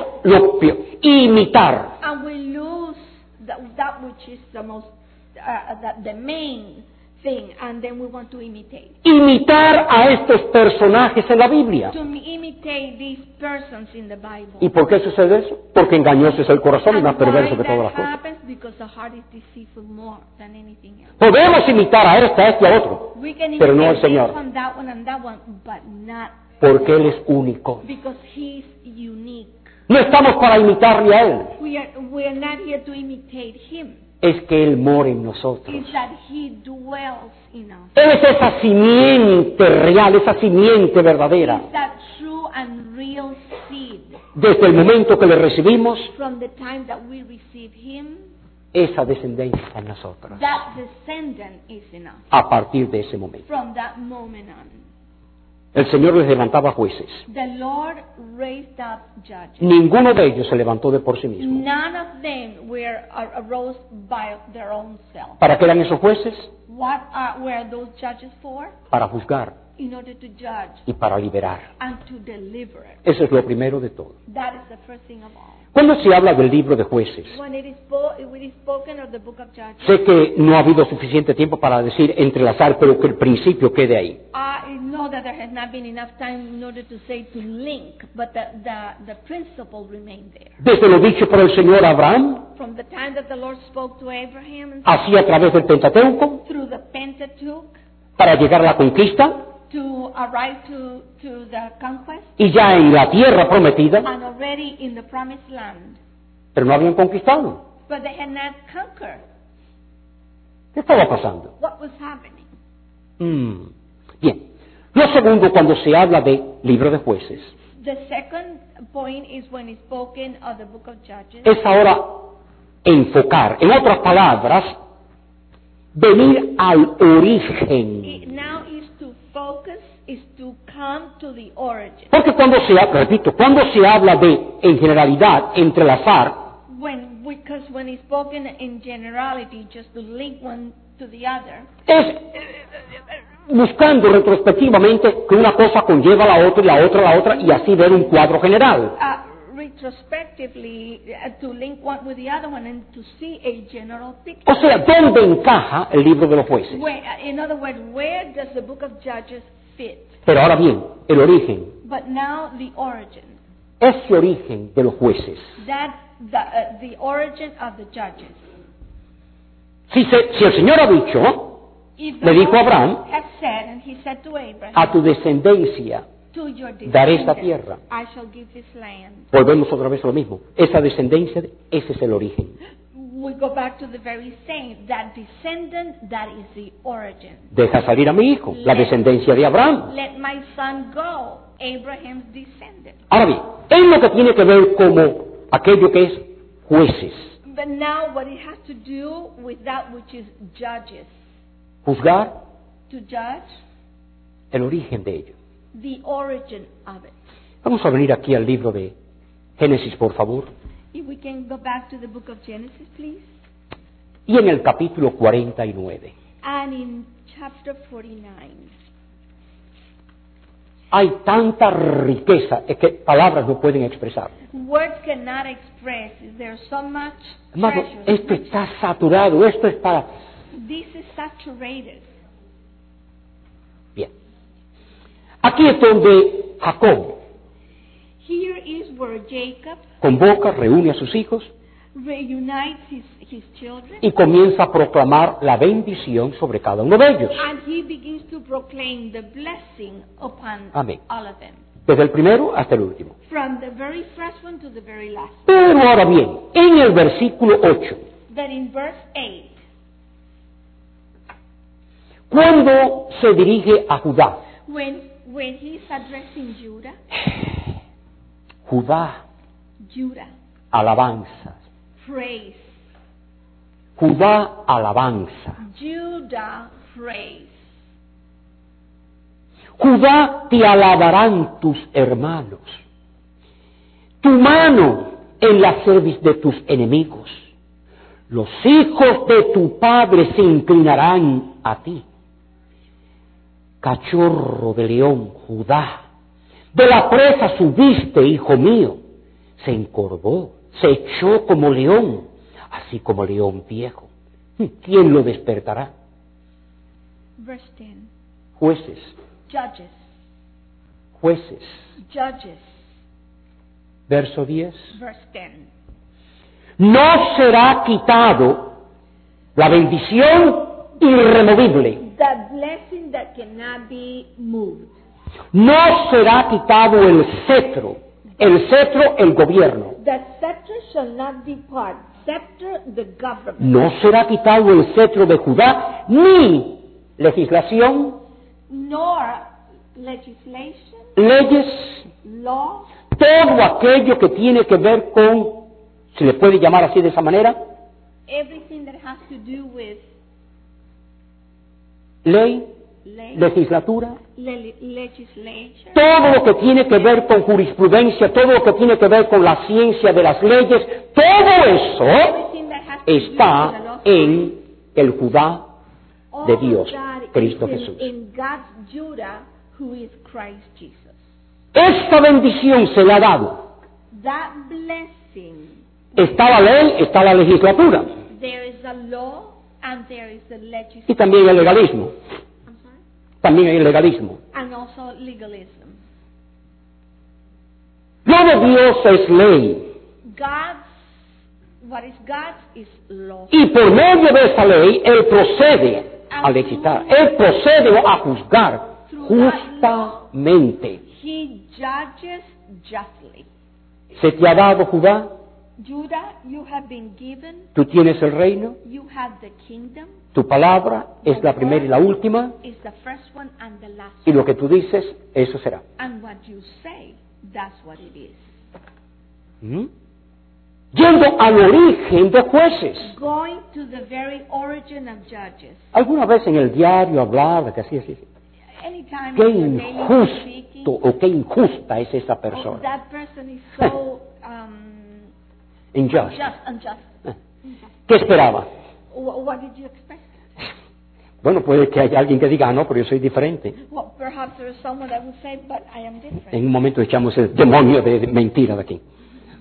S1: imitar.
S2: And we lose that which is the most, the main thing, and then we want to imitate.
S1: Imitar a estos personajes en la Biblia.
S2: To imitate these persons in the Bible.
S1: ¿Y por qué sucede eso? Porque engañoso es el corazón y más perverso que todas las
S2: that
S1: cosas.
S2: happens because the heart is deceitful more than anything else.
S1: Podemos imitar a este, a otro,
S2: We can
S1: pero no al
S2: imitate
S1: Señor,
S2: this one, that one, and that one, but not
S1: porque Él es único.
S2: because He's unique.
S1: No estamos para imitarle a Él,
S2: We are not here to imitate Him.
S1: es que Él mora en nosotros.
S2: It's that He dwells in us.
S1: Él es esa simiente real, esa simiente verdadera.
S2: It's that true and real seed.
S1: Desde el momento que le recibimos,
S2: From the time that we receive Him,
S1: esa descendencia está en nosotros.
S2: that descendant is in us.
S1: A partir de ese momento.
S2: From that moment on.
S1: El Señor les levantaba jueces.
S2: The Lord raised up judges.
S1: Ninguno de ellos se levantó de por sí mismo.
S2: None of them arose by their own self.
S1: ¿Para qué eran esos jueces?
S2: What were those judges for?
S1: Para juzgar
S2: In order to judge
S1: y para liberar.
S2: and to deliver.
S1: Eso es lo primero de todo.
S2: That is the first thing of all.
S1: Cuando se habla del libro de jueces,
S2: When it is spoken of the book of Judges,
S1: sé que no ha habido suficiente tiempo para decir entrelazar, pero que el principio quede ahí.
S2: I know that there has not been enough time in order to say to link, but the principle remained there.
S1: Desde lo dicho por el Señor a Abraham,
S2: From the time that the Lord spoke to Abraham
S1: así a través del Pentateuco,
S2: through the Pentateuch
S1: para llegar a la conquista,
S2: to arrive to the conquest
S1: y ya en la tierra prometida,
S2: and already in the promised land,
S1: pero no habían conquistado.
S2: but they had not conquered.
S1: ¿Qué estaba pasando?
S2: What was happening?
S1: Bien. Lo segundo, cuando se habla de libro de jueces,
S2: The second point is when it's spoken of the book of Judges.
S1: es ahora enfocar, en otras palabras, venir al origen.
S2: It now is to focus, is to come to the origin.
S1: Porque cuando se habla, repito, cuando se habla de, en generalidad, entrelazar,
S2: Because when it's spoken in generality, just to link one to the other,
S1: es buscando retrospectivamente que una cosa conlleva a la otra y la otra a la otra y así ver un cuadro general.
S2: retrospectively, to link one with the other one and to see a general picture.
S1: O sea, ¿dónde encaja el libro de los jueces?
S2: In other words, where does the book of Judges fit?
S1: Pero ahora bien, el origen,
S2: But now the origin,
S1: ese origen de los jueces.
S2: the origin of the judges.
S1: Si el Señor ha dicho,
S2: If
S1: le dijo a
S2: Lord
S1: Abraham,
S2: has said, and he said to Abraham,
S1: a tu descendencia
S2: to your
S1: daré esta
S2: descendants,
S1: tierra.
S2: I shall give this land.
S1: Volvemos otra vez a lo mismo. Esa descendencia, ese es el origen.
S2: We go back to the very same, that descendant, that is the origin.
S1: Deja salir a mi hijo, la descendencia de Abraham.
S2: Let my son go, Abraham's descendant.
S1: Ahora bien, en lo que tiene que ver como aquello que es jueces,
S2: But now what it has to do with that which is judges.
S1: juzgar
S2: To judge
S1: el origen de ello.
S2: the origin of it.
S1: Vamos a venir aquí al libro de Génesis, por favor,
S2: If we can go back to the book of Genesis, please.
S1: y en el capítulo 49.
S2: And in chapter 49.
S1: Hay tanta riqueza, es que palabras no pueden expresar.
S2: Words cannot express. There's so much
S1: Hermano,
S2: treasure.
S1: esto está saturado, esto es para...
S2: This is saturated.
S1: Bien. Aquí es donde Jacob
S2: Here is where Jacob
S1: convoca, reúne a sus hijos
S2: reunites his children.
S1: y comienza a proclamar la bendición sobre cada uno de ellos.
S2: And he begins to proclaim the blessing upon
S1: Amén.
S2: all of them.
S1: Desde el primero hasta el último.
S2: From the very first one to the very last.
S1: Pero ahora bien, en el versículo 8,
S2: That in verse 8,
S1: cuando se dirige a Judá,
S2: when he's addressing
S1: Judá,
S2: Judah,
S1: alabanzas.
S2: praise.
S1: Judá, alabanza.
S2: Judah, praise.
S1: Judá, te alabarán tus hermanos. Tu mano en la cerviz de tus enemigos. Los hijos de tu padre se inclinarán a ti. Cachorro de león, Judá, de la presa subiste, hijo mío. Se encorvó, se echó como león, así como león viejo. ¿Quién lo despertará?
S2: Verse 10.
S1: Jueces,
S2: Judges.
S1: jueces.
S2: Judges.
S1: Verso 10.
S2: Verse 10.
S1: No será quitado la bendición irremovible.
S2: The blessing that cannot be moved.
S1: No será quitado el cetro, el gobierno.
S2: The scepter shall not depart. Scepter, the government.
S1: No será quitado el cetro de Judá, ni legislación,
S2: Nor legislation,
S1: leyes,
S2: law,
S1: todo aquello que tiene que ver con, se le puede llamar así de esa manera,
S2: everything that has to do with
S1: ley,
S2: lay,
S1: legislatura,
S2: legislation,
S1: todo lo que tiene que ver con jurisprudencia, todo lo que tiene que ver con la ciencia de las leyes, todo eso
S2: everything that has to do with the
S1: está
S2: law,
S1: en el Judá
S2: all
S1: de Dios,
S2: that is
S1: Cristo
S2: in,
S1: Jesús.
S2: in God's Judah, who is Christ Jesus.
S1: Esta bendición se le ha dado.
S2: That blessing,
S1: Está la ley, está la legislatura
S2: there is a law and there is the
S1: y
S2: legislation.
S1: también el legalismo.
S2: I'm sorry?
S1: También hay el legalismo.
S2: And also legalism.
S1: Lo de Dios es ley.
S2: What is God's is law.
S1: Y por medio de esa ley, Él procede a legislar. Él procede a juzgar justamente.
S2: He judges justly.
S1: ¿Se te ha dado Judá?
S2: Judah, you have been given,
S1: ¿Tú tienes el reino?
S2: you have the kingdom.
S1: Tu palabra es la primera y la última.
S2: Is the first one and the last
S1: Y
S2: one.
S1: lo que tú dices, eso será.
S2: And what you say, that's what it is.
S1: ¿Mm? Yendo al origen de jueces.
S2: Going to the very origin of judges.
S1: Alguna vez en el diario hablaba que así.
S2: Anytime
S1: Qué
S2: in your daily speaking,
S1: injusto o qué injusta es esa
S2: oh,
S1: persona.
S2: that person is so
S1: Injusta.
S2: unjust.
S1: ¿Qué esperaba?
S2: What did you expect?
S1: Bueno, puede que haya alguien que diga, no, pero yo soy diferente.
S2: Well, perhaps there is someone that would say, but I am different.
S1: En un momento echamos el demonio de mentira de aquí.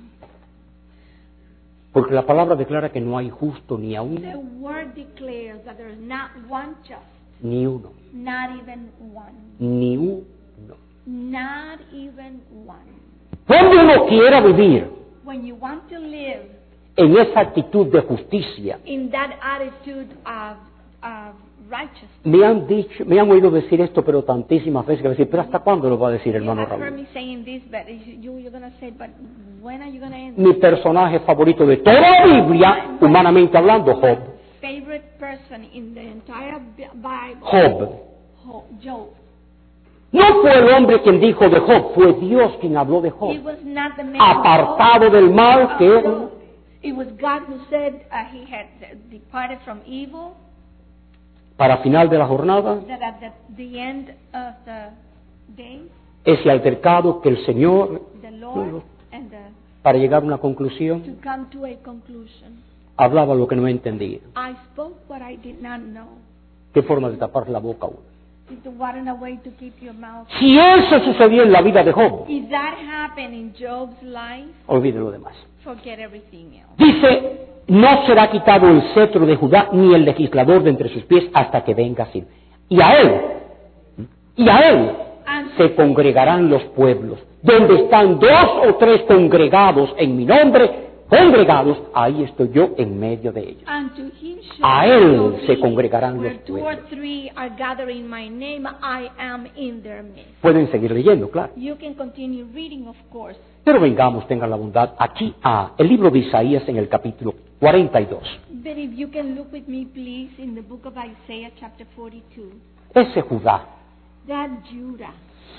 S1: Porque la palabra declara que no hay justo ni a
S2: The
S1: uno,
S2: word declares that there is not one just,
S1: ni uno,
S2: not even one,
S1: ni uno.
S2: not even one.
S1: Cuando uno quiera vivir
S2: When you want to live
S1: en esa actitud de justicia,
S2: in that attitude of righteousness.
S1: me han oído decir esto, pero tantísimas veces que decir, pero ¿hasta cuándo lo va a decir
S2: You
S1: hermano
S2: have heard
S1: Raúl?
S2: me saying this, but you're going to say, but when are you going to end?
S1: Mi personaje favorito de toda la Biblia, humanamente hablando, Job.
S2: Favorite person in the entire Bible,
S1: Job.
S2: Job.
S1: No fue el hombre quien dijo de Job, fue Dios quien habló de Job.
S2: He was not the man
S1: Apartado del mal que era.
S2: It was God who said he had departed from evil,
S1: Para final de la jornada,
S2: that at the end of the day,
S1: ese altercado que el Señor,
S2: the Lord and
S1: para llegar a una conclusión,
S2: to come to a conclusion.
S1: hablaba lo que no entendía.
S2: I spoke what I did not know.
S1: ¿Qué forma de tapar la boca uno?
S2: It's a way to keep your mouth.
S1: Si eso sucedió en la vida de Job,
S2: If that happened in Job's life,
S1: olvide lo demás.
S2: forget everything else.
S1: Dice, no será quitado el cetro de Judá ni el legislador de entre sus pies hasta que venga Sid. Y a él se congregarán los pueblos. Donde están 2 o 3 congregados en mi nombre, congregados, ahí estoy yo en medio de ellos.
S2: Unto him
S1: A
S2: shall
S1: él
S2: go
S1: se
S2: be,
S1: congregarán los
S2: where 2 or
S1: pueblos.
S2: 3 are gathering my name, I am in their midst.
S1: Pueden seguir leyendo, claro.
S2: You can continue reading, of course.
S1: Pero vengamos, tengan la bondad, aquí a el libro de Isaías en el capítulo 42.
S2: But if you can look with me, please, in the book of Isaiah, chapter 42.
S1: Ese Judá,
S2: That Judah.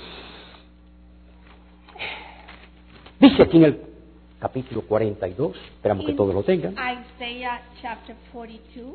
S1: dice aquí en el capítulo 42, esperamos que
S2: In
S1: todos lo tengan.
S2: Isaiah, chapter 42.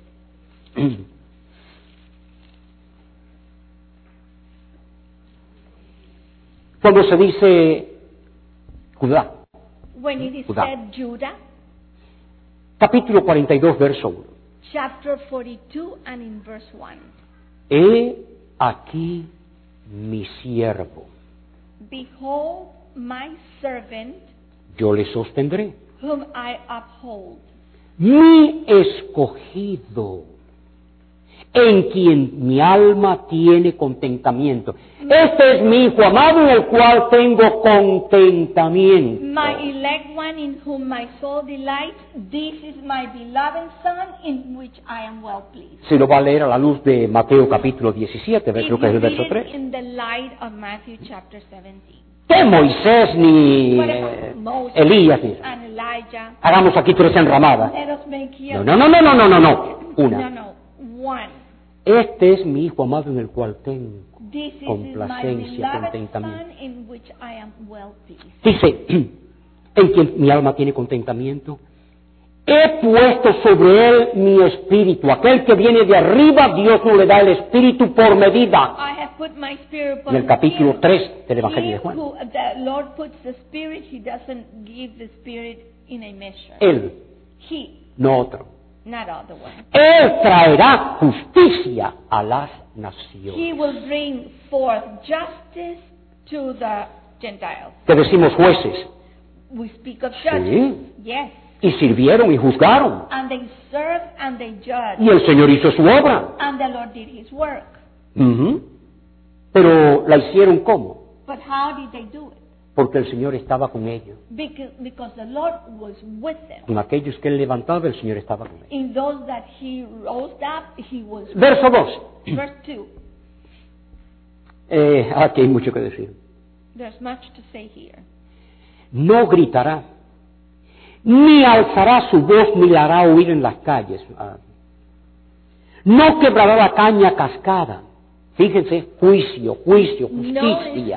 S1: Cuando se dice Judá,
S2: When it is
S1: Judá.
S2: said Judah,
S1: capítulo 42, verso 1.
S2: chapter 42 and in verse 1.
S1: He aquí mi siervo,
S2: Behold my servant,
S1: yo le sostendré.
S2: whom I uphold,
S1: Mi escogido, en quien mi alma tiene contentamiento. Este es mi hijo amado en el cual tengo contentamiento.
S2: my elect one in whom my soul delights. This is my beloved Son in which I am well pleased.
S1: Se lo va a leer a la luz de Mateo capítulo 17,
S2: If
S1: creo que es
S2: you
S1: el verso
S2: read
S1: 3.
S2: it in the light of Matthew chapter 17.
S1: Que Moisés ni
S2: What about Moses
S1: Elías. Ni.
S2: and Elijah?
S1: Hagamos aquí 3 enramadas.
S2: Let us make here.
S1: No. Una.
S2: No. One.
S1: Este es mi hijo amado en el cual tengo
S2: This is my
S1: complacencia,
S2: beloved
S1: contentamiento.
S2: Son in which I am well pleased.
S1: Dice, en quien mi alma tiene contentamiento, he puesto sobre él mi espíritu. Aquel que viene de arriba, Dios no le da el espíritu por medida.
S2: I have put my spirit
S1: En el
S2: upon
S1: capítulo
S2: him.
S1: 3 del Evangelio de
S2: He
S1: Juan.
S2: who the Lord puts the spirit, he doesn't give the spirit in a measure.
S1: Él,
S2: He,
S1: no otro.
S2: not other one.
S1: Él traerá justicia a las naciones.
S2: He will bring forth justice to the Gentiles.
S1: Que decimos jueces.
S2: We speak of judges. Yes.
S1: Y sirvieron y juzgaron.
S2: And they serve and they judge.
S1: Y el Señor hizo su obra.
S2: And the Lord did his work.
S1: Ujú. Pero la hicieron ¿cómo?
S2: But how did they do it?
S1: Porque el Señor estaba con ellos.
S2: Because the Lord was with them.
S1: Con aquellos que Él levantaba, el Señor estaba con ellos.
S2: In those that he rose up, he was with
S1: Verso 2.
S2: them. Verse 2.
S1: Aquí hay mucho que decir.
S2: There's much to say here.
S1: No gritará, ni alzará su voz, ni la hará oír en las calles. No quebrará la caña cascada. Fíjense, juicio, justicia.
S2: Notice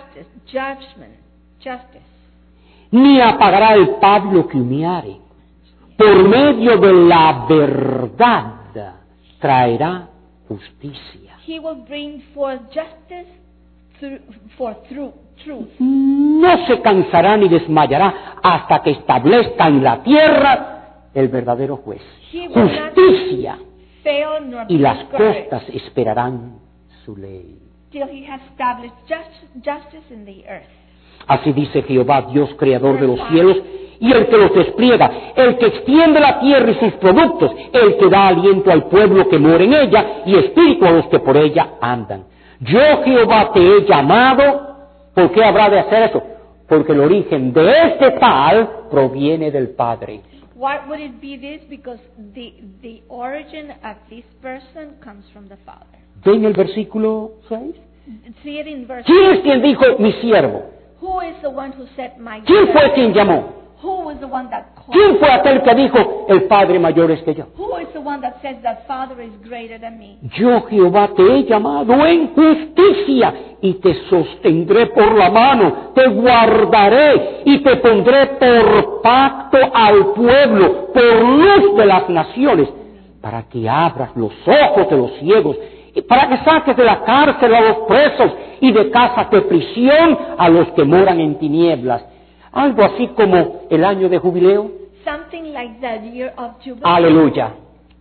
S2: justice.
S1: Ni apagará el pablo que humeare. Por medio de la verdad traerá justicia.
S2: He will bring forth justice through truth.
S1: No se cansará ni desmayará hasta que establezca en la tierra el verdadero juez.
S2: He will not
S1: Justicia.
S2: fail nor
S1: Y
S2: be
S1: las
S2: discouraged
S1: costas esperarán su ley.
S2: till he has established justice in the earth.
S1: Así dice Jehová, Dios creador de los cielos, y el que los despliega, el que extiende la tierra y sus productos, el que da aliento al pueblo que mora en ella, y espíritu a los que por ella andan. Yo, Jehová, te he llamado. ¿Por qué habrá de hacer eso? Porque el origen de este tal proviene del Padre.
S2: Why would it be this? Because the origin of this person comes from the Father.
S1: ¿Ven el versículo 6?
S2: See it in verse.
S1: ¿Quién es quien dijo mi siervo?
S2: Who is the one who said my
S1: ¿Quién fue
S2: servant?
S1: quien llamó?
S2: Who was the one that called?
S1: ¿Quién fue aquel que dijo el Padre mayor es que yo?
S2: Who is the one that says that Father is greater than me?
S1: Yo Jehová te he llamado en justicia y te sostendré por la mano, te guardaré y te pondré por pacto al pueblo, por luz de las naciones, para que abras los ojos de los ciegos y para que saques de la cárcel a los presos y de casas de prisión a los que moran en tinieblas. Algo así como el año de jubileo.
S2: Something like the year of Jubilee.
S1: Aleluya.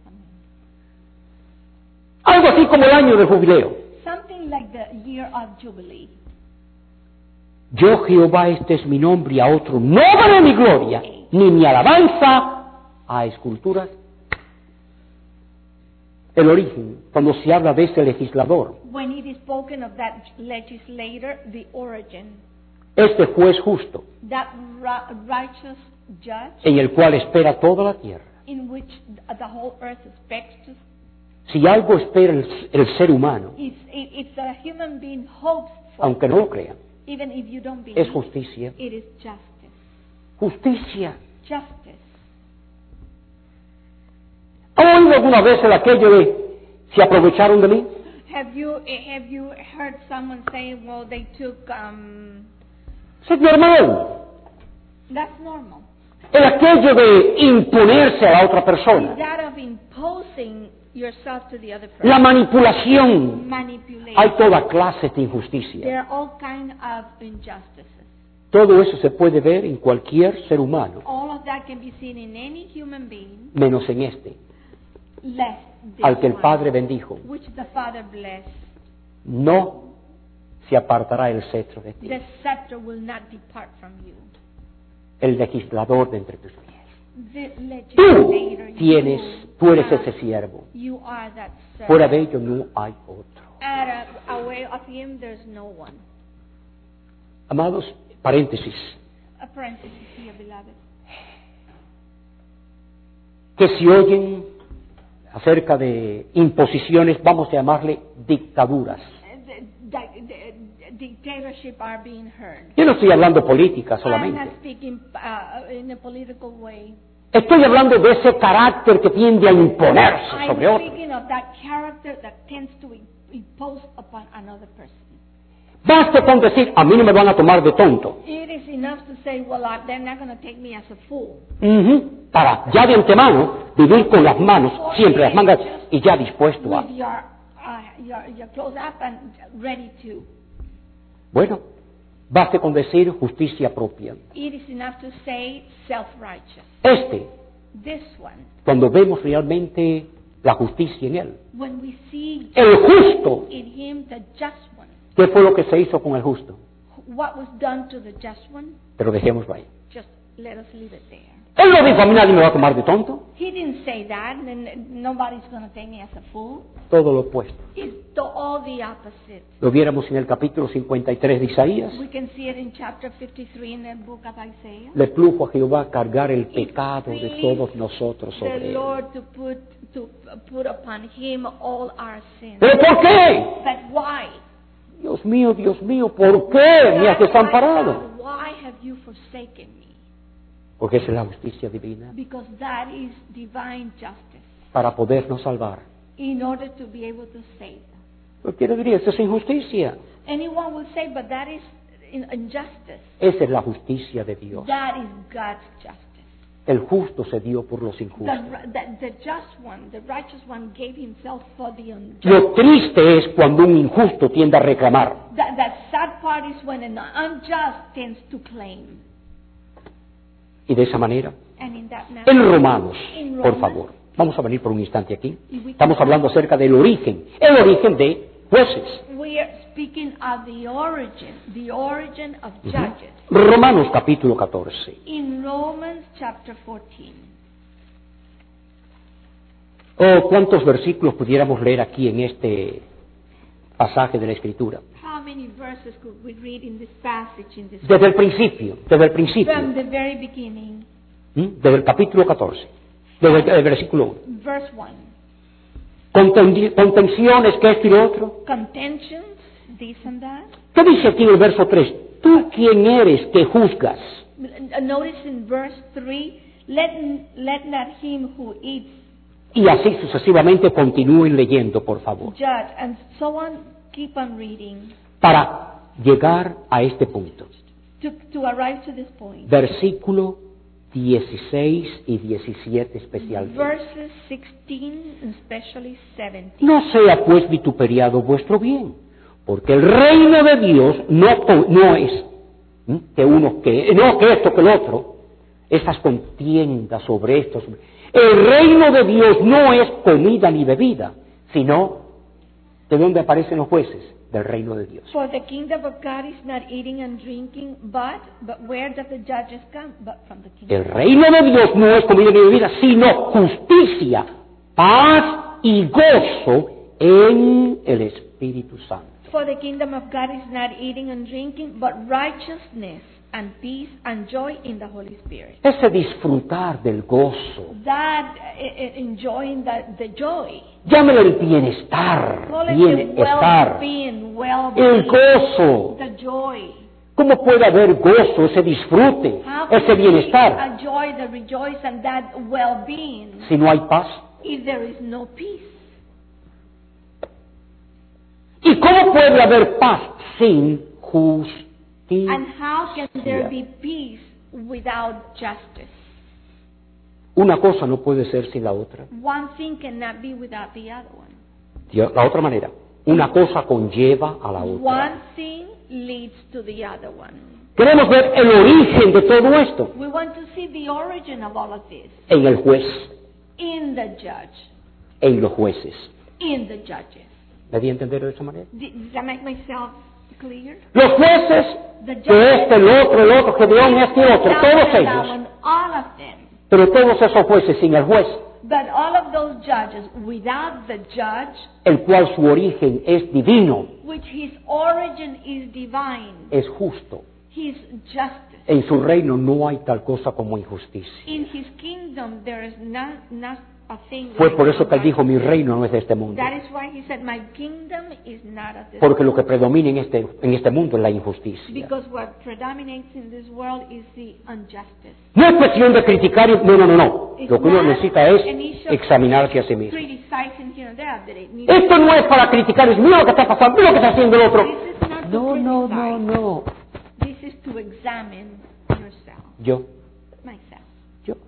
S1: Algo así como el año de jubileo.
S2: Something like the year of Jubilee.
S1: Yo Jehová, este es mi nombre, y a otro no daré mi gloria, ni mi alabanza a esculturas. El origen, cuando se habla de ese legislador,
S2: When it is spoken of that legislator, the origin,
S1: este juez justo,
S2: that righteous judge
S1: en el cual espera toda la tierra.
S2: in which the whole earth expects to.
S1: Si algo espera el ser humano,
S2: It's a human being hopes for,
S1: aunque no lo crean,
S2: even if you don't believe.
S1: es justicia.
S2: It is justice.
S1: Justicia.
S2: Justice.
S1: ¿Han oído alguna vez el aquello de se aprovecharon de mí?
S2: Have you heard someone say, well, they took
S1: Eso es normal.
S2: that's normal.
S1: El aquello de imponerse a la otra persona.
S2: That of imposing yourself to the other person.
S1: La manipulación.
S2: Manipulation.
S1: Hay toda clase de injusticia.
S2: There are all kind of injustices.
S1: Todo eso se puede ver en cualquier ser humano,
S2: All of that can be seen in any human being,
S1: menos en este,
S2: less this
S1: al que el
S2: one,
S1: Padre bendijo.
S2: which the Father blessed.
S1: No se apartará el cetro de ti,
S2: The scepter will not depart from you.
S1: el legislador de entre tus pies.
S2: The
S1: Tú
S2: legislator,
S1: tú eres ese siervo.
S2: you are that
S1: Fuera
S2: servant.
S1: de ello no hay otro.
S2: Away of him, there's no one.
S1: Amados, paréntesis,
S2: A parenthesis here, beloved.
S1: que si oyen acerca de imposiciones, vamos a llamarle dictaduras.
S2: The dictatorship are being heard.
S1: Yo no estoy hablando política
S2: I'm
S1: solamente.
S2: not speaking in a political way.
S1: Estoy hablando de ese carácter que tiende a imponerse
S2: I'm
S1: sobre otro.
S2: speaking of that character that tends to impose upon another person.
S1: Basta con decir, a mí no me van a tomar de tonto.
S2: It is enough to say, well, they're not going to take me as a fool.
S1: Para ya de antemano vivir con las manos, siempre las mangas, y ya dispuesto a.
S2: With your clothes up and ready to.
S1: Bueno, basta con decir justicia propia.
S2: It is enough to say self-righteous. This one,
S1: Cuando vemos realmente la justicia en él.
S2: when we see
S1: El justo.
S2: in him the just one,
S1: ¿Qué fue lo que se hizo con el justo?
S2: what was done to the just one,
S1: Pero dejémoslo ahí.
S2: just let us leave it there.
S1: Él no dijo, a mí nadie me va a tomar de tonto.
S2: He didn't say that, and nobody's going to take me as a fool.
S1: Todo lo opuesto.
S2: It's all the opposite.
S1: Lo viéramos en el capítulo 53 de Isaías.
S2: We can see it in chapter 53 in the book of Isaiah.
S1: Le plujo a Jehová cargar el pecado de todos nosotros
S2: The
S1: sobre él.
S2: Lord to put upon him all our sins.
S1: ¿Pero por qué?
S2: But why?
S1: Dios mío, ¿por qué me has desamparado?
S2: God, why have you forsaken me?
S1: Porque esa es la justicia divina.
S2: Because that is divine justice
S1: Para podernos salvar.
S2: in order to be able to save.
S1: Cualquiera diría, eso es injusticia.
S2: Anyone will say, but that is injustice.
S1: Esa es la justicia de Dios.
S2: That is God's justice.
S1: El justo se dio por los injustos.
S2: The just one, the righteous one, gave himself for the unjust.
S1: Lo triste es cuando un injusto tiende a reclamar.
S2: The sad part is when an unjust tends to claim.
S1: Y de esa manera,
S2: And in that manner,
S1: en Romanos,
S2: In
S1: por
S2: Romans.
S1: favor, vamos a venir por un instante aquí. Estamos hablando acerca del origen, el origen de jueces.
S2: we are speaking of the origin of judges.
S1: Romanos capítulo 14.
S2: In Romans chapter 14.
S1: Oh, ¿cuántos versículos pudiéramos leer aquí en este pasaje de la Escritura?
S2: How many verses could we read in this passage, in this
S1: Desde el principio,
S2: from the very beginning?
S1: Desde el capítulo 14, desde el versículo 1.
S2: Verse 1.
S1: Contenciones, que esto y lo otro.
S2: Contentions, this and that.
S1: ¿Qué dice aquí el verso 3? ¿Tú quién eres que juzgas?
S2: Notice in verse 3, let not him who eats
S1: Y así sucesivamente continúen leyendo, por favor,
S2: judge, and so on, keep on reading
S1: para llegar a este punto.
S2: to arrive to this point.
S1: Versículo 16 y 17 especialmente.
S2: Verses 16 and especially 17.
S1: No sea pues vituperiado vuestro bien, porque el reino de Dios no es que esto, que lo otro, esas contiendas sobre esto. El reino de Dios no es comida ni bebida, sino ¿de dónde aparecen los jueces? Del reino de Dios.
S2: For the kingdom of God is not eating and drinking, but where does the judges come? But from the kingdom.
S1: El reino de Dios no es comida ni bebida, sino justicia, paz y gozo en el Espíritu Santo.
S2: For the kingdom of God is not eating and drinking, but righteousness and peace and joy in the Holy Spirit.
S1: Ese disfrutar del gozo,
S2: That enjoying the joy.
S1: llámelo el bienestar,
S2: Call it the
S1: bienestar,
S2: well-being,
S1: el
S2: well-being,
S1: gozo.
S2: the joy.
S1: ¿Cómo puede haber gozo, ese disfrute,
S2: How
S1: ese
S2: can we
S1: bienestar,
S2: enjoy the rejoice and that well-being
S1: si no hay paz?
S2: if there is no peace?
S1: ¿Y cómo puede haber paz sin justicia?
S2: And how can there be peace without justice?
S1: Una cosa no puede ser sin la otra.
S2: One thing cannot be without the other one.
S1: La otra manera, una cosa conlleva a la otra.
S2: One thing leads to the other one.
S1: Queremos ver el origen de todo esto
S2: We want to see the origin of all of this
S1: en el juez,
S2: in the judge,
S1: en los jueces.
S2: in the judges.
S1: ¿Me di a entender de esa manera?
S2: Did I make myself clear?
S1: Los jueces,
S2: The
S1: que
S2: judges,
S1: el otro, Gedeón, este otro,
S2: that
S1: todos
S2: one, that
S1: ellos.
S2: one, all of them.
S1: Pero todos esos jueces sin el juez,
S2: But all of those judges, without the judge,
S1: el cual su origen es divino,
S2: which his origin is divine,
S1: es justo.
S2: his justice.
S1: En su reino no hay tal cosa como injusticia.
S2: In his kingdom there is not a thing.
S1: Fue
S2: like
S1: por eso que él
S2: injustice.
S1: dijo, mi reino no es de este mundo.
S2: That is why he said, my kingdom is not of this
S1: Porque lo
S2: world.
S1: que predomina en este mundo es la injusticia.
S2: Because what predominates in this world is the injustice.
S1: No es cuestión de criticar, no.
S2: It's
S1: Lo que uno
S2: not
S1: necesita es
S2: an issue of
S1: examinarse a sí mismo.
S2: criticizing here and there, that it needs-
S1: Esto no es para criticar, es mira lo que está pasando, mira lo que está haciendo el otro.
S2: This is not to criticize.
S1: No.
S2: This is to examine yourself,
S1: Yo.
S2: myself.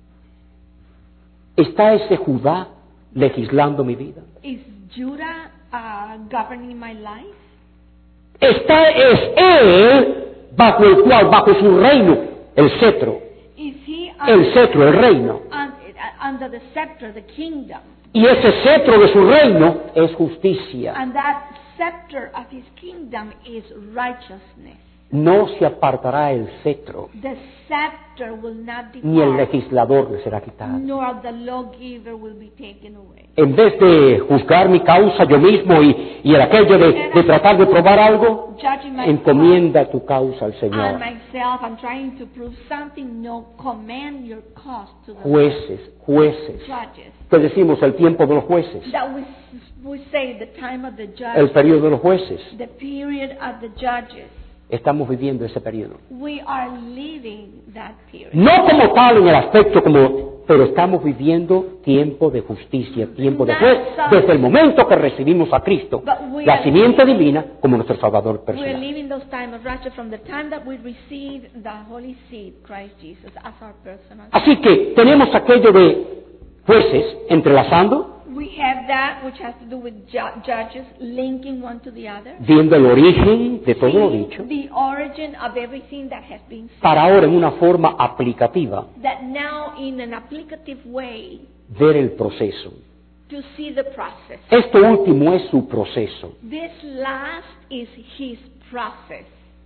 S1: ¿Está ese Judá legislando mi vida?
S2: Is Judah governing my life?
S1: Es él bajo su reino, el cetro,
S2: Is he
S1: el cetro, el reino.
S2: under the scepter, the kingdom?
S1: Y ese cetro de su reino es justicia.
S2: And that scepter of his kingdom is righteousness.
S1: No se apartará el cetro,
S2: The scepter will not
S1: ni el
S2: depart,
S1: legislador le será quitado.
S2: nor the lawgiver will be taken away.
S1: En vez de juzgar mi causa yo mismo y el aquello de tratar de probar algo,
S2: Judging myself
S1: encomienda tu causa al
S2: and
S1: Señor.
S2: myself, I'm trying to prove something. No, command your cause to the
S1: Jueces,
S2: judges.
S1: que decimos el tiempo de los jueces,
S2: That we say the time of the
S1: el
S2: judge,
S1: periodo de los jueces.
S2: the period of the judges.
S1: Estamos viviendo ese periodo.
S2: We are living that period.
S1: No como tal en el aspecto pero estamos viviendo tiempo de justicia, tiempo de juez, desde el momento que recibimos a Cristo, la simiente divina, como nuestro Salvador
S2: We're
S1: personal.
S2: living those times of rapture from the time that we receive the Holy Seed, Christ Jesus, as our personal.
S1: Así que tenemos aquello de jueces entrelazando,
S2: We have that which has to do with judges linking one to the other.
S1: viendo el origen de todo lo dicho,
S2: The origin of everything that has been said.
S1: para ahora en una forma aplicativa
S2: That now in an applicative way
S1: ver el proceso.
S2: to see the process.
S1: Esto último es su proceso.
S2: This last is his process.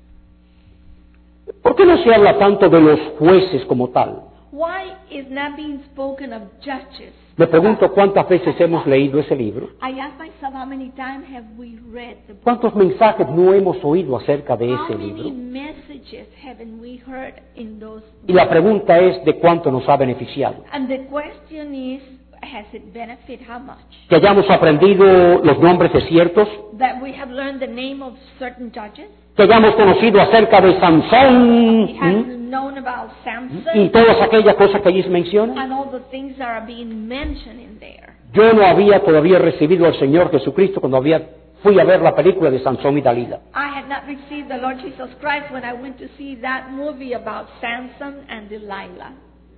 S1: ¿Por qué no se habla tanto de los jueces como tal?
S2: Why is not being spoken of judges?
S1: Me pregunto cuántas veces hemos leído ese libro.
S2: I ask myself, how many times have we read the book?
S1: ¿Cuántos mensajes no hemos oído acerca de
S2: How
S1: ese
S2: many
S1: libro?
S2: messages messages haven't we heard in those?
S1: Y la pregunta es de cuánto nos ha beneficiado.
S2: And the question is, has it benefit how much?
S1: Que hayamos aprendido los nombres de ciertos,
S2: That we have learned the name of certain judges.
S1: que hayamos conocido acerca de Sansón
S2: We have known about Samson
S1: y todas aquellas cosas que allí se mencionan.
S2: and all the things that are being mentioned in there.
S1: Yo no había todavía recibido al Señor Jesucristo cuando fui a ver la película de Sansón y Dalila.
S2: I had not received the Lord Jesus Christ when I went to see that movie about Samson and Delilah.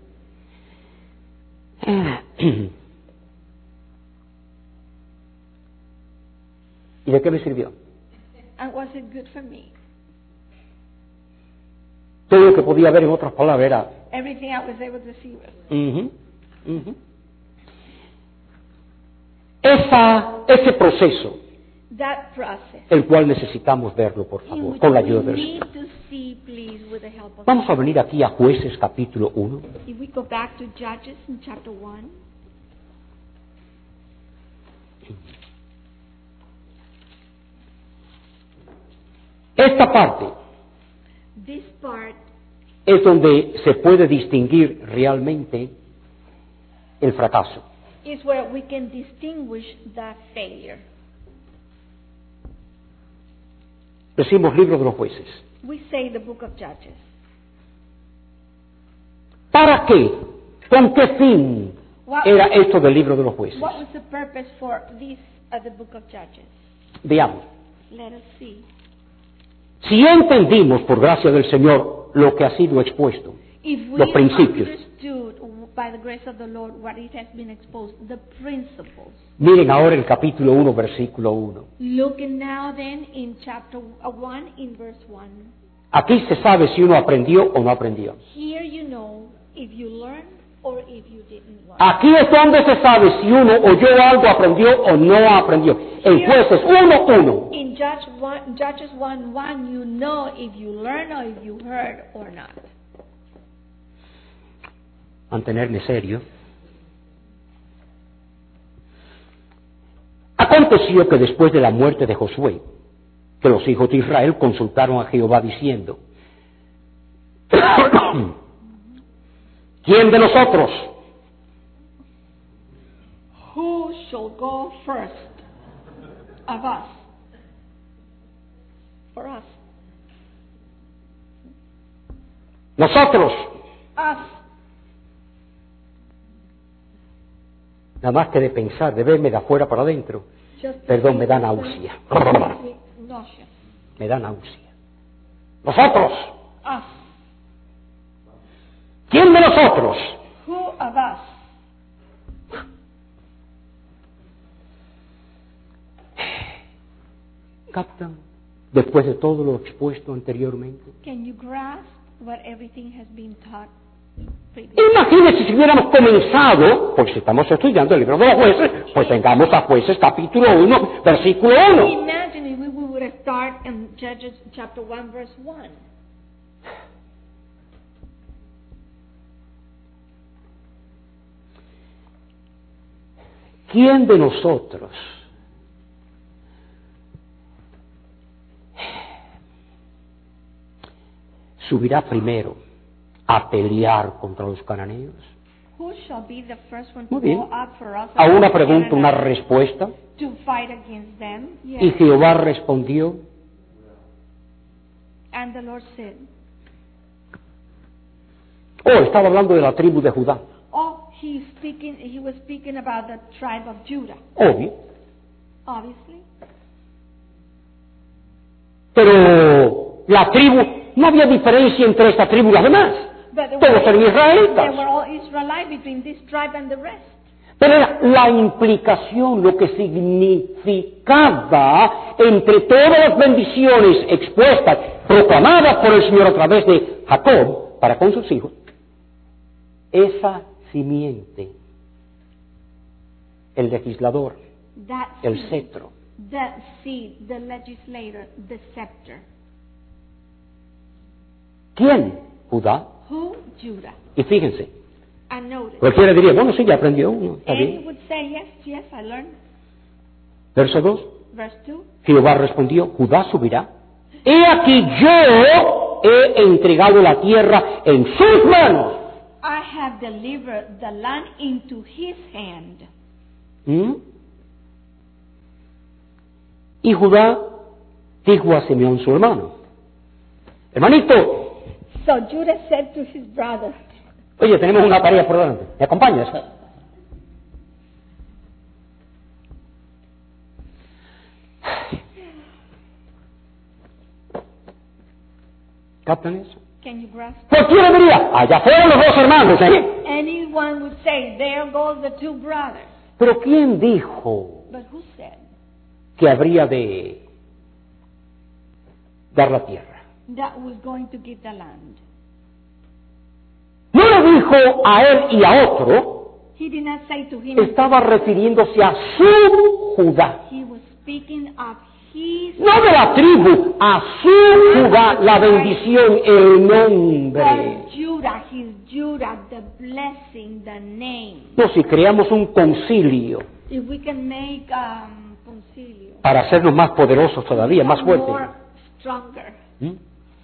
S1: ¿Y de qué me sirvió?
S2: And was it good for me?
S1: Todo lo que podía ver, en otras palabras, era
S2: Everything I was able to see was.
S1: ese proceso,
S2: That process.
S1: el cual necesitamos verlo, por
S2: In
S1: favor,
S2: which
S1: con la
S2: we
S1: ayuda del
S2: need
S1: Señor.
S2: to see, please, with the help of
S1: Vamos a venir aquí a Jueces capítulo 1.
S2: If we go back to Judges in chapter 1,
S1: Esta parte
S2: this part
S1: es donde se puede distinguir realmente el fracaso.
S2: is where we can distinguish the failure.
S1: Decimos libro de los jueces.
S2: We say the book of Judges.
S1: ¿Para qué? ¿Con qué fin era esto del libro de los jueces?
S2: What was the purpose for this, the book of Judges?
S1: Veamos.
S2: Let us see.
S1: Si entendimos, por gracia del Señor, lo que ha sido expuesto,
S2: If we
S1: los principios,
S2: understood by the grace of the Lord what it has been exposed, the principles.
S1: miren ahora el capítulo 1, versículo 1.
S2: Looking now then in chapter 1 in verse 1.
S1: Aquí se sabe si uno aprendió o no aprendió.
S2: Here you know if you learn or if you didn't learn.
S1: Aquí es donde se sabe si uno oyó algo, aprendió o no aprendió. En Jueces 1:1.
S2: In Judges 1:1, you know if you learn or if you heard or not.
S1: Mantenerme serio. Aconteció que después de la muerte de Josué, que los hijos de Israel consultaron a Jehová diciendo, ¿quién de nosotros
S2: Who shall go first of us? For us.
S1: nosotros?
S2: Us.
S1: Nada más que de pensar, de verme de afuera para adentro,
S2: Just
S1: perdón, me da náusea.
S2: Nauseous.
S1: Me da náusea. Nosotros.
S2: Us.
S1: ¿Quién de nosotros?
S2: Who of us?
S1: ¿Captan? Después de todo lo expuesto anteriormente.
S2: Can you grasp what everything has been taught previously?
S1: Imagínense si hubiéramos comenzado, pues si estamos estudiando el libro de los jueces, pues tengamos a Jueces capítulo 1, versículo 1.
S2: Imagine if we would start in Judges chapter 1 verse 1.
S1: ¿Quién de nosotros subirá primero a pelear contra los cananeos?
S2: Who shall be the first one to
S1: Muy bien.
S2: go up for us
S1: A una pregunta, una respuesta.
S2: to fight against them?
S1: Y
S2: Yes.
S1: Jehová respondió,
S2: And the Lord said,
S1: estaba hablando de la tribu de Judá.
S2: oh, he was speaking about the tribe of Judah,
S1: Obvio.
S2: obviously.
S1: Pero la tribu, no había diferencia entre esta tribu y las demás.
S2: But there
S1: Todos eran
S2: they
S1: israelitas.
S2: were all Israelite between this tribe and the rest.
S1: Pero era la implicación, lo que significaba entre todas las bendiciones expuestas, proclamadas por el Señor a través de Jacob para con sus hijos, esa simiente, el legislador,
S2: That
S1: el
S2: seed,
S1: cetro.
S2: the seed, the legislator, the scepter.
S1: ¿Quién? Judá.
S2: Who? Judah.
S1: Y fíjense,
S2: And notice.
S1: cualquiera diría, bueno, sí, ya aprendió uno, está
S2: And he
S1: bien.
S2: would say, yes, I learned.
S1: Verso 2,
S2: Verse 2.
S1: Jehová respondió, Judá subirá. He aquí yo he entregado la tierra en sus manos.
S2: I have delivered the land into his hand.
S1: ¿Mm? Y Judá dijo a Simeón su hermano, hermanito,
S2: So Judah said to his brother,
S1: oye, tenemos una tarea por delante, ¿me acompañas? ¿Captan eso?
S2: can you grasp?
S1: ¿Por quién diría? Allá fueron los dos hermanos, ¿eh?
S2: Anyone would say, there goes the two brothers.
S1: Pero ¿quién dijo
S2: But who said
S1: que habría de dar la tierra?
S2: that was going to give the land?
S1: No le dijo a él y a otro,
S2: He did not say to him,
S1: estaba refiriéndose a su Judá.
S2: he was speaking of his,
S1: No de la tribu, a su Judá, la bendición, el nombre.
S2: but Judah, his Judah, the blessing, the name.
S1: No, si creamos un concilio
S2: If we can make concilio
S1: para hacernos más poderosos todavía, más
S2: more
S1: fuertes.
S2: stronger.
S1: ¿Mm?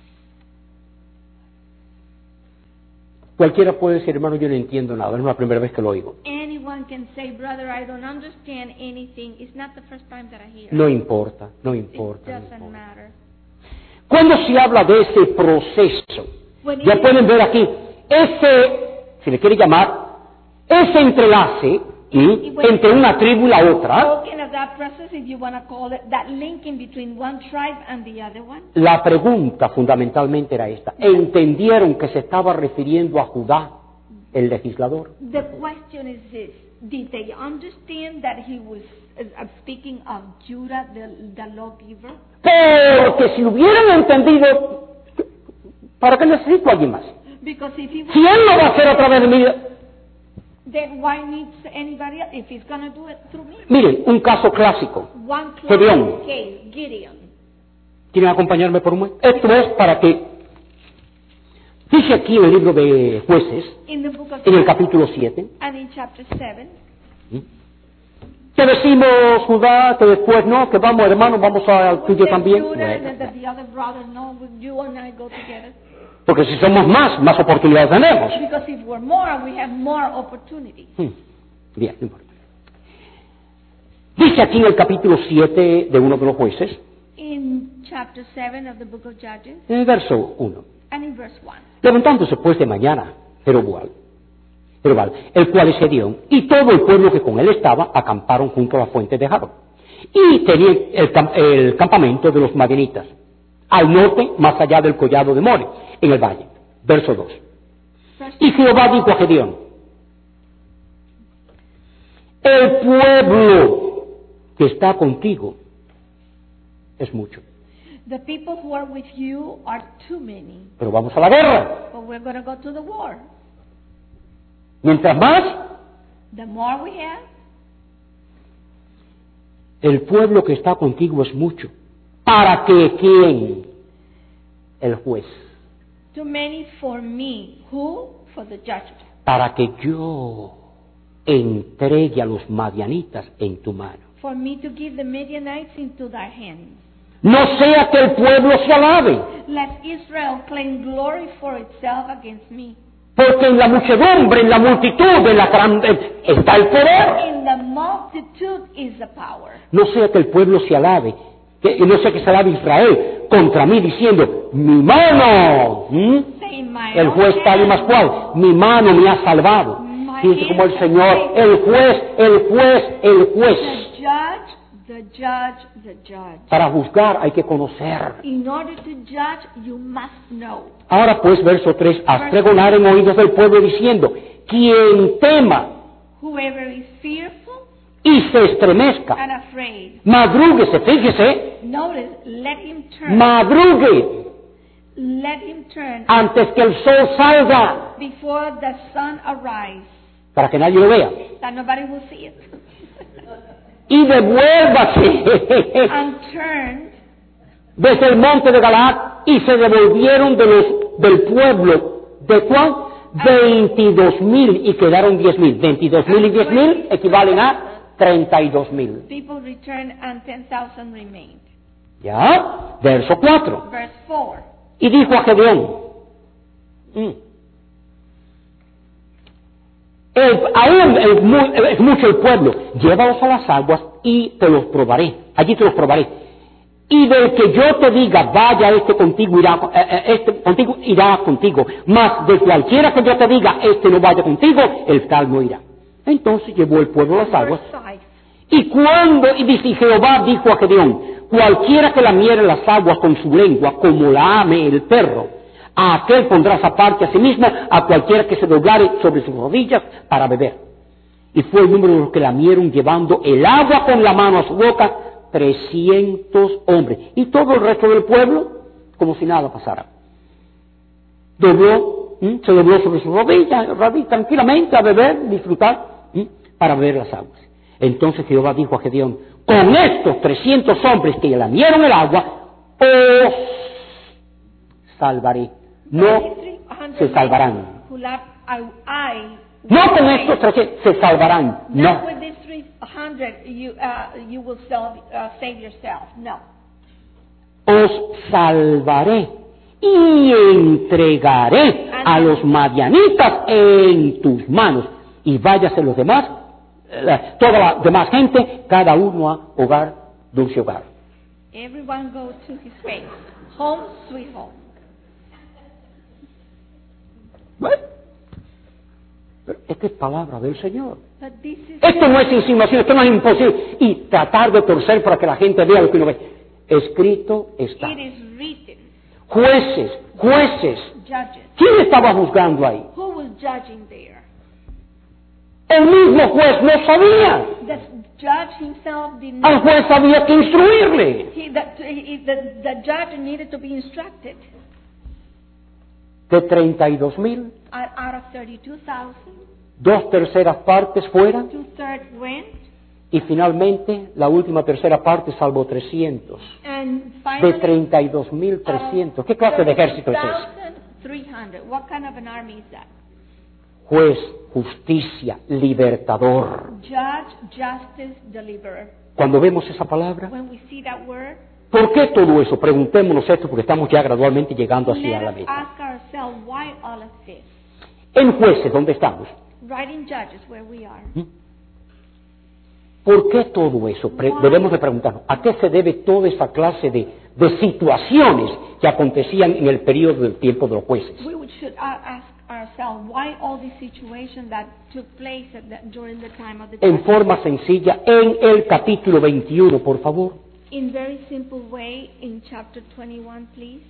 S1: Cualquiera puede decir, hermano, yo no entiendo nada, es la primera vez que lo oigo.
S2: Anyone can say, brother, I don't understand anything. It's not the first time that I hear.
S1: No importa, no
S2: It
S1: importa. no
S2: doesn't
S1: importa.
S2: matter.
S1: Cuando se habla de ese proceso,
S2: When
S1: ya
S2: it
S1: pueden ver aquí, ese, si le quiere llamar, ese entrelace entre una tribu y la otra,
S2: spoken of that process, if you want to call it, that linking between one tribe and the other one.
S1: la pregunta fundamentalmente era esta. ¿Entendieron que se estaba refiriendo a Judá, el legislador?
S2: The question is this: did they understand that he was speaking of Judah, the lawgiver?
S1: Porque si hubieran entendido, ¿para qué necesito a alguien más?
S2: Because if he was,
S1: Si él lo va a hacer a través de mí.
S2: then why needs anybody else if he's going to do it through me?
S1: Miren, un caso clásico.
S2: One
S1: Gedeón.
S2: classic case, Gideon.
S1: ¿Quieren acompañarme por un momento? Esto es para que, dice aquí en el libro de Jueces,
S2: In the book of
S1: en el
S2: Judges,
S1: capítulo 7,
S2: and in chapter 7,
S1: que decimos Judá, que después no, que vamos hermanos, vamos al
S2: we
S1: tuyo
S2: say
S1: también.
S2: Judah, and
S1: Bueno,
S2: then the other brother, no, you and I go together.
S1: porque si somos más oportunidades tenemos.
S2: Because if we're more, we have more opportunities.
S1: Bien, no importa. Dice aquí en el capítulo 7 de uno de los jueces,
S2: In chapter 7 of the book of Judges,
S1: en el verso 1.
S2: and in verse 1.
S1: Levantándose pues de mañana Jerobal, el cual es Gedeón, y todo el pueblo que con él estaba, acamparon junto a la fuente de Jaboc. Y tenía el campamento de los madianitas, al norte, más allá del collado de More, en el valle. Verso 2. Y Jehová dijo a Gedeón, el pueblo que está contigo es mucho,
S2: The people who are with you are too many,
S1: pero vamos a la guerra.
S2: but we're going to go to the war.
S1: Mientras más,
S2: The more we have,
S1: el pueblo que está contigo es mucho. ¿Para que quién? El juez.
S2: too many for me. Who? For the judgment.
S1: Para que yo entregue a los madianitas en tu mano.
S2: For me to give the Midianites into thy hands.
S1: No sea que el pueblo se alabe,
S2: Let Israel claim glory for itself against me.
S1: porque en la muchedumbre, en la multitud, en la gran, está el poder.
S2: In the multitude is the power.
S1: No sea que el pueblo se alabe, no sea que se alabe Israel contra mí diciendo, mi mano,
S2: Saying, my
S1: el
S2: own
S1: juez tal y
S2: hand,
S1: más cual, mi mano me ha salvado. Dice como el Señor, el juez.
S2: The judge.
S1: Para juzgar hay que conocer.
S2: In order to judge, you must know.
S1: Ahora pues, verso 3, haz pregonar en oídos del pueblo diciendo, quien tema
S2: Whoever is fearful
S1: y se estremezca,
S2: and afraid,
S1: madrúguese, fíjese,
S2: notice, let him turn.
S1: madrugue
S2: Let him turn
S1: antes que el sol salga,
S2: before the sun arise,
S1: para que nadie lo vea,
S2: that nobody will see it.
S1: y devuélvase
S2: And turn
S1: desde el monte de Galaad, y se devolvieron del pueblo, ¿de cuál? 22,000 y quedaron 10,000. 22,000 y 10,000 equivalen a 32,000.
S2: people return and 10,000 remained.
S1: ¿Ya? Verso 4.
S2: Verse 4.
S1: Y dijo a Gedeón, aún es mucho el pueblo, llévalos a las aguas y te los probaré, allí te los probaré. Y del que yo te diga, vaya contigo, irá contigo. Mas de cualquiera que yo te diga, no vaya contigo, el tal no irá. Entonces llevó el pueblo a las aguas. Y dice Jehová dijo a Gedeón, cualquiera que lamiere las aguas con su lengua, como la ame el perro, a aquel pondrás aparte a sí mismo, a cualquiera que se doblare sobre sus rodillas para beber. Y fue el número de los que lamieron llevando el agua con la mano a su boca, 300 hombres. Y todo el resto del pueblo, como si nada pasara. Se dobló sobre sus rodillas, tranquilamente a beber, disfrutar, para beber las aguas. Entonces Jehová dijo a Gedeón, con estos 300 hombres que lamieron el agua, os salvaré. No se salvarán. No con estos 300 se salvarán. No.
S2: You will save yourself. No.
S1: Os salvaré y entregaré a los madianitas en tus manos. Y váyase los demás, toda la demás gente, cada uno a hogar, dulce hogar.
S2: Everyone go to his place. Home, sweet home.
S1: Bueno, pero esta es palabra del Señor. Esto no es insinuación, esto no es imposible. Y tratar de torcer para que la gente vea lo que uno ve. Escrito está. Jueces. ¿Quién estaba juzgando ahí? El mismo juez no sabía. Al juez había que instruirle.
S2: The judge needed to be instructed.
S1: De 32,000.
S2: Out of 32,000.
S1: 2/3 partes fuera.
S2: 2/3 went.
S1: Y finalmente la última tercera parte salvó 300. De 32,300. ¿Qué clase de ejército es ese?
S2: 300. What kind of an army is that?
S1: Juez, justicia, libertador.
S2: Judge, justice, deliverer.
S1: Cuando vemos esa palabra,
S2: when we see that word,
S1: ¿por qué todo eso? Preguntémonos esto porque estamos ya gradualmente llegando hacia la meta.
S2: ask ourselves why all of this.
S1: En Jueces, ¿dónde estamos?
S2: Right in Judges, where we are.
S1: ¿Por qué todo eso? Debemos de preguntarnos, ¿a qué se debe toda esa clase de situaciones que acontecían en el periodo del tiempo de los jueces?
S2: We should ask ourselves why all these situations that took place during the time of the
S1: En forma sencilla, en el capítulo 21, por favor.
S2: In very simple way, in chapter 21, please.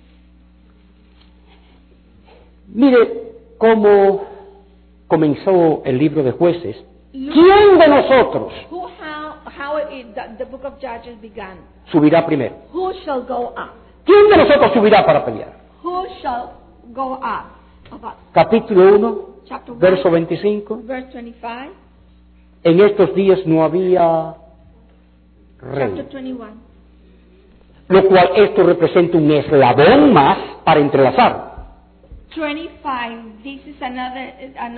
S1: Mire cómo comenzó el libro de Jueces. ¿Quién de nosotros
S2: the book of Judges began?
S1: Subirá primero.
S2: Who shall go up?
S1: ¿Quién de nosotros subirá para pelear?
S2: Who shall go up?
S1: Capítulo 1,
S2: Chapter 1,
S1: verso 25.
S2: Verse 25.
S1: En estos días no había rey.
S2: Chapter 21.
S1: Lo cual esto representa un eslabón más para entrelazar.
S2: 25. This is another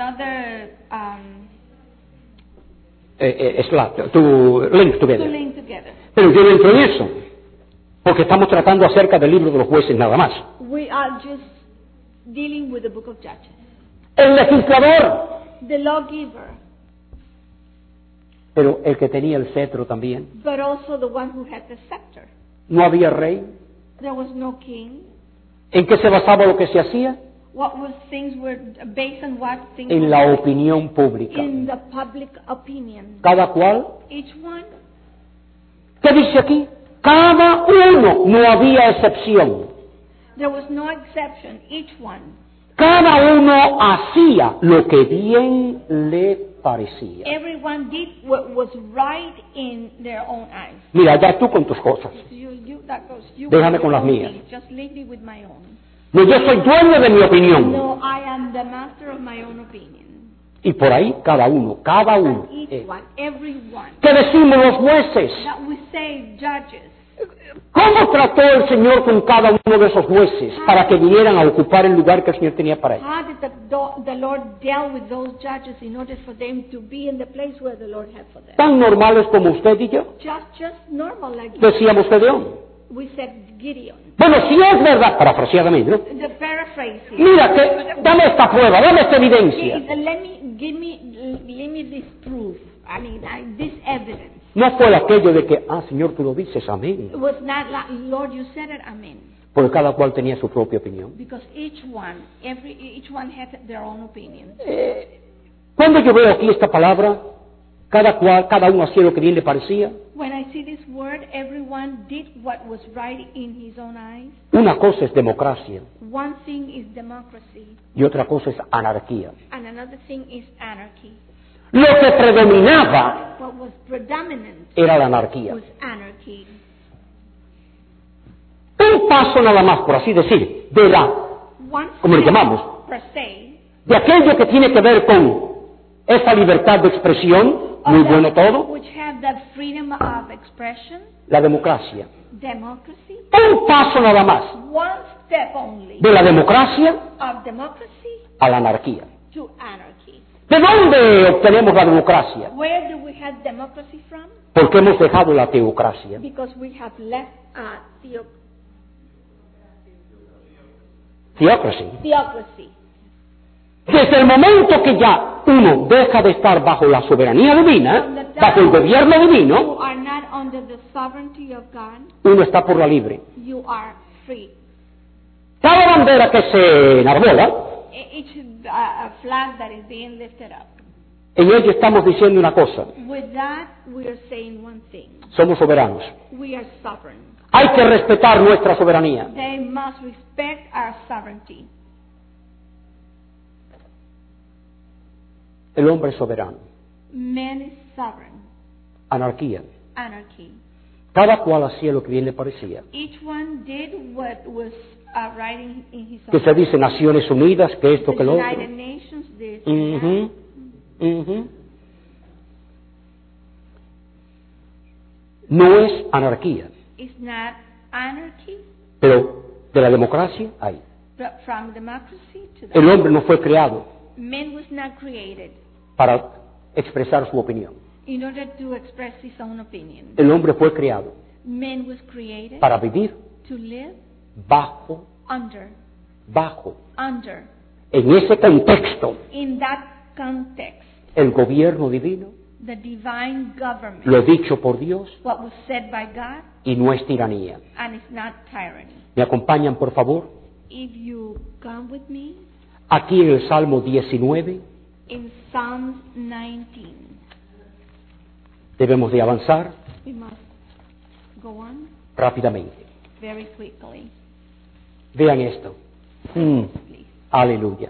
S1: to link together. Pero yo no entro en eso, porque estamos tratando acerca del libro de los jueces nada más.
S2: We are just dealing with the book of Judges.
S1: El legislador,
S2: The lawgiver,
S1: pero el que tenía el cetro también.
S2: but also the one who had the scepter.
S1: No había rey.
S2: There was no king.
S1: ¿En qué se basaba lo que se hacía?
S2: What was things were based on what things
S1: En
S2: were
S1: la opinión pública.
S2: in the public opinion.
S1: Cada cual.
S2: Each one.
S1: ¿Qué dice aquí? Cada uno, no había excepción.
S2: There was no exception. Each one.
S1: Cada uno hacía lo que bien le parecía.
S2: Everyone did what was right in their own eyes.
S1: Mira, ya tú con tus cosas.
S2: That goes.
S1: Déjame con las mías.
S2: Just leave me with my own.
S1: No, yo soy dueño de mi opinión.
S2: No, I am the master of my own opinion.
S1: Y por ahí cada uno.
S2: And each one, everyone.
S1: ¿Qué decimos los jueces?
S2: That we say judges.
S1: ¿Cómo trató el Señor con cada uno de esos jueces para que vinieran a ocupar el lugar que el Señor tenía para ellos?
S2: How did the Lord deal with those judges in order for them to be in the place where the Lord had for them?
S1: Tan normales como usted y yo.
S2: Just normal like you.
S1: Decíamos Gedeón.
S2: We said Gideon.
S1: Bueno, si es verdad, parafraseadamente, ¿no?
S2: The paraphrasing.
S1: Mira, dame esta prueba, dame esta evidencia.
S2: Give me this proof. This evidence.
S1: No fue aquello de que, Señor, tú lo dices, amén.
S2: It was not like, Lord, you said it, amen.
S1: Porque cada cual tenía su propia opinión.
S2: Because each one had their own opinion.
S1: Cuando yo veo aquí esta palabra, cada uno hacía lo que bien le parecía.
S2: When I see this word, everyone did what was right in his own eyes.
S1: Una cosa es democracia
S2: One thing is democracy,
S1: y otra cosa es anarquía.
S2: and another thing is anarchy.
S1: Lo que predominaba
S2: What was predominant
S1: era la anarquía.
S2: was anarchy.
S1: Un paso nada más, por así decir, de
S2: One
S1: como le
S2: step
S1: llamamos,
S2: per se,
S1: de aquello que tiene que ver con esa libertad de expresión, muy bueno todo,
S2: which have that freedom of expression,
S1: la democracia.
S2: democracy.
S1: Un paso nada más,
S2: One step only
S1: de la democracia
S2: of democracy
S1: a la anarquía.
S2: to anarchy.
S1: ¿De dónde obtenemos la democracia?
S2: Where do we have democracy from?
S1: Porque hemos dejado la teocracia.
S2: Because we have left theocracy.
S1: Desde el momento que ya uno deja de estar bajo la soberanía divina, bajo el gobierno
S2: You
S1: divino,
S2: are not under the sovereignty of God.
S1: uno está por la libre.
S2: You are free.
S1: Cada bandera que se enarbola,
S2: Each flag that is being lifted up.
S1: en ello estamos diciendo una cosa:
S2: With that, we are saying one thing.
S1: somos soberanos.
S2: We are sovereign.
S1: Hay que respetar nuestra soberanía.
S2: They must respect our sovereignty.
S1: El hombre es soberano.
S2: Man is sovereign.
S1: Anarquía.
S2: Anarchy.
S1: Cada cual hacía lo que bien le parecía.
S2: Each one did what was right in his
S1: Que
S2: own.
S1: se dice Naciones Unidas, que esto, que lo otro.
S2: United Nations, this,
S1: Ujú, ujú. No es anarquía,
S2: It's not anarchy,
S1: pero de la democracia hay.
S2: but from democracy to
S1: El
S2: that.
S1: hombre no fue creado
S2: Man was not created
S1: para expresar su opinión.
S2: in order to express his own opinion.
S1: El hombre fue creado
S2: Man was created
S1: para vivir
S2: to live
S1: bajo,
S2: under,
S1: en ese contexto,
S2: in that context,
S1: el gobierno divino,
S2: the divine government,
S1: lo dicho por Dios,
S2: what was said by God,
S1: y no es tiranía.
S2: and it's not tyranny.
S1: ¿Me acompañan, por favor?
S2: If you come with me
S1: Aquí en el Salmo 19
S2: in Psalms 19,
S1: debemos de avanzar
S2: we must go on
S1: rápidamente.
S2: very quickly,
S1: Vean esto.
S2: please.
S1: Aleluya.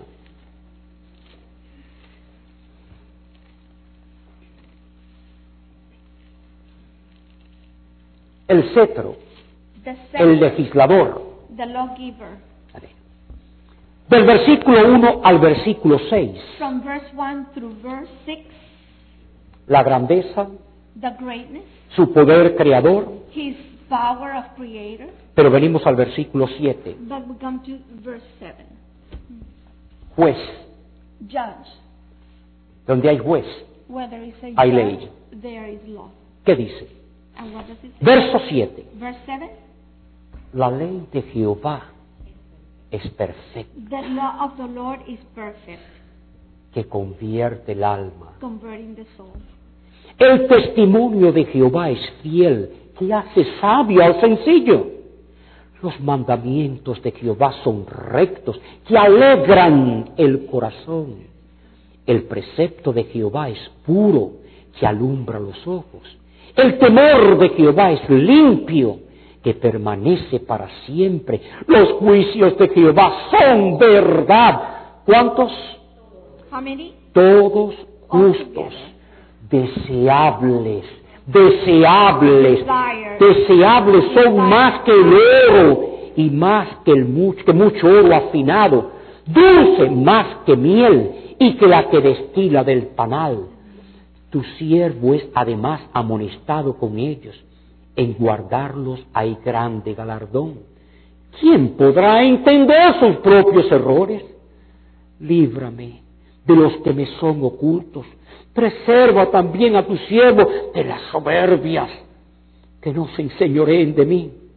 S1: El cetro,
S2: The
S1: el
S2: second,
S1: legislador.
S2: the lawgiver,
S1: A ver. Del versículo 1 al versículo 6,
S2: from verse 1 through verse 6,
S1: la grandeza,
S2: the greatness,
S1: su poder creador,
S2: his power of creator.
S1: pero venimos al versículo 7,
S2: But we come to verse 7.
S1: juez,
S2: Judge.
S1: donde hay juez,
S2: Where there is a
S1: hay
S2: judge,
S1: ley.
S2: there is law.
S1: ¿Qué dice?
S2: And what does it say?
S1: Verso 7,
S2: Verse 7.
S1: la ley de Jehová es perfecta,
S2: The law of the Lord is perfect,
S1: que convierte el alma.
S2: converting the soul.
S1: El testimonio de Jehová es fiel, que hace sabio al sencillo. Los mandamientos de Jehová son rectos, que alegran el corazón. El precepto de Jehová es puro, que alumbra los ojos. El temor de Jehová es limpio, que permanece para siempre. Los juicios de Jehová son verdad. ¿Cuántos?
S2: How many?
S1: Todos justos, deseables, deseables son más que el oro y más que mucho oro afinado, dulce más que miel y que la que destila del panal. Tu siervo es además amonestado con ellos, en guardarlos hay grande galardón. ¿Quién podrá entender sus propios errores? Líbrame de los que me son ocultos. Preserva también a tu siervo de las soberbias, que no se enseñoreen de mí.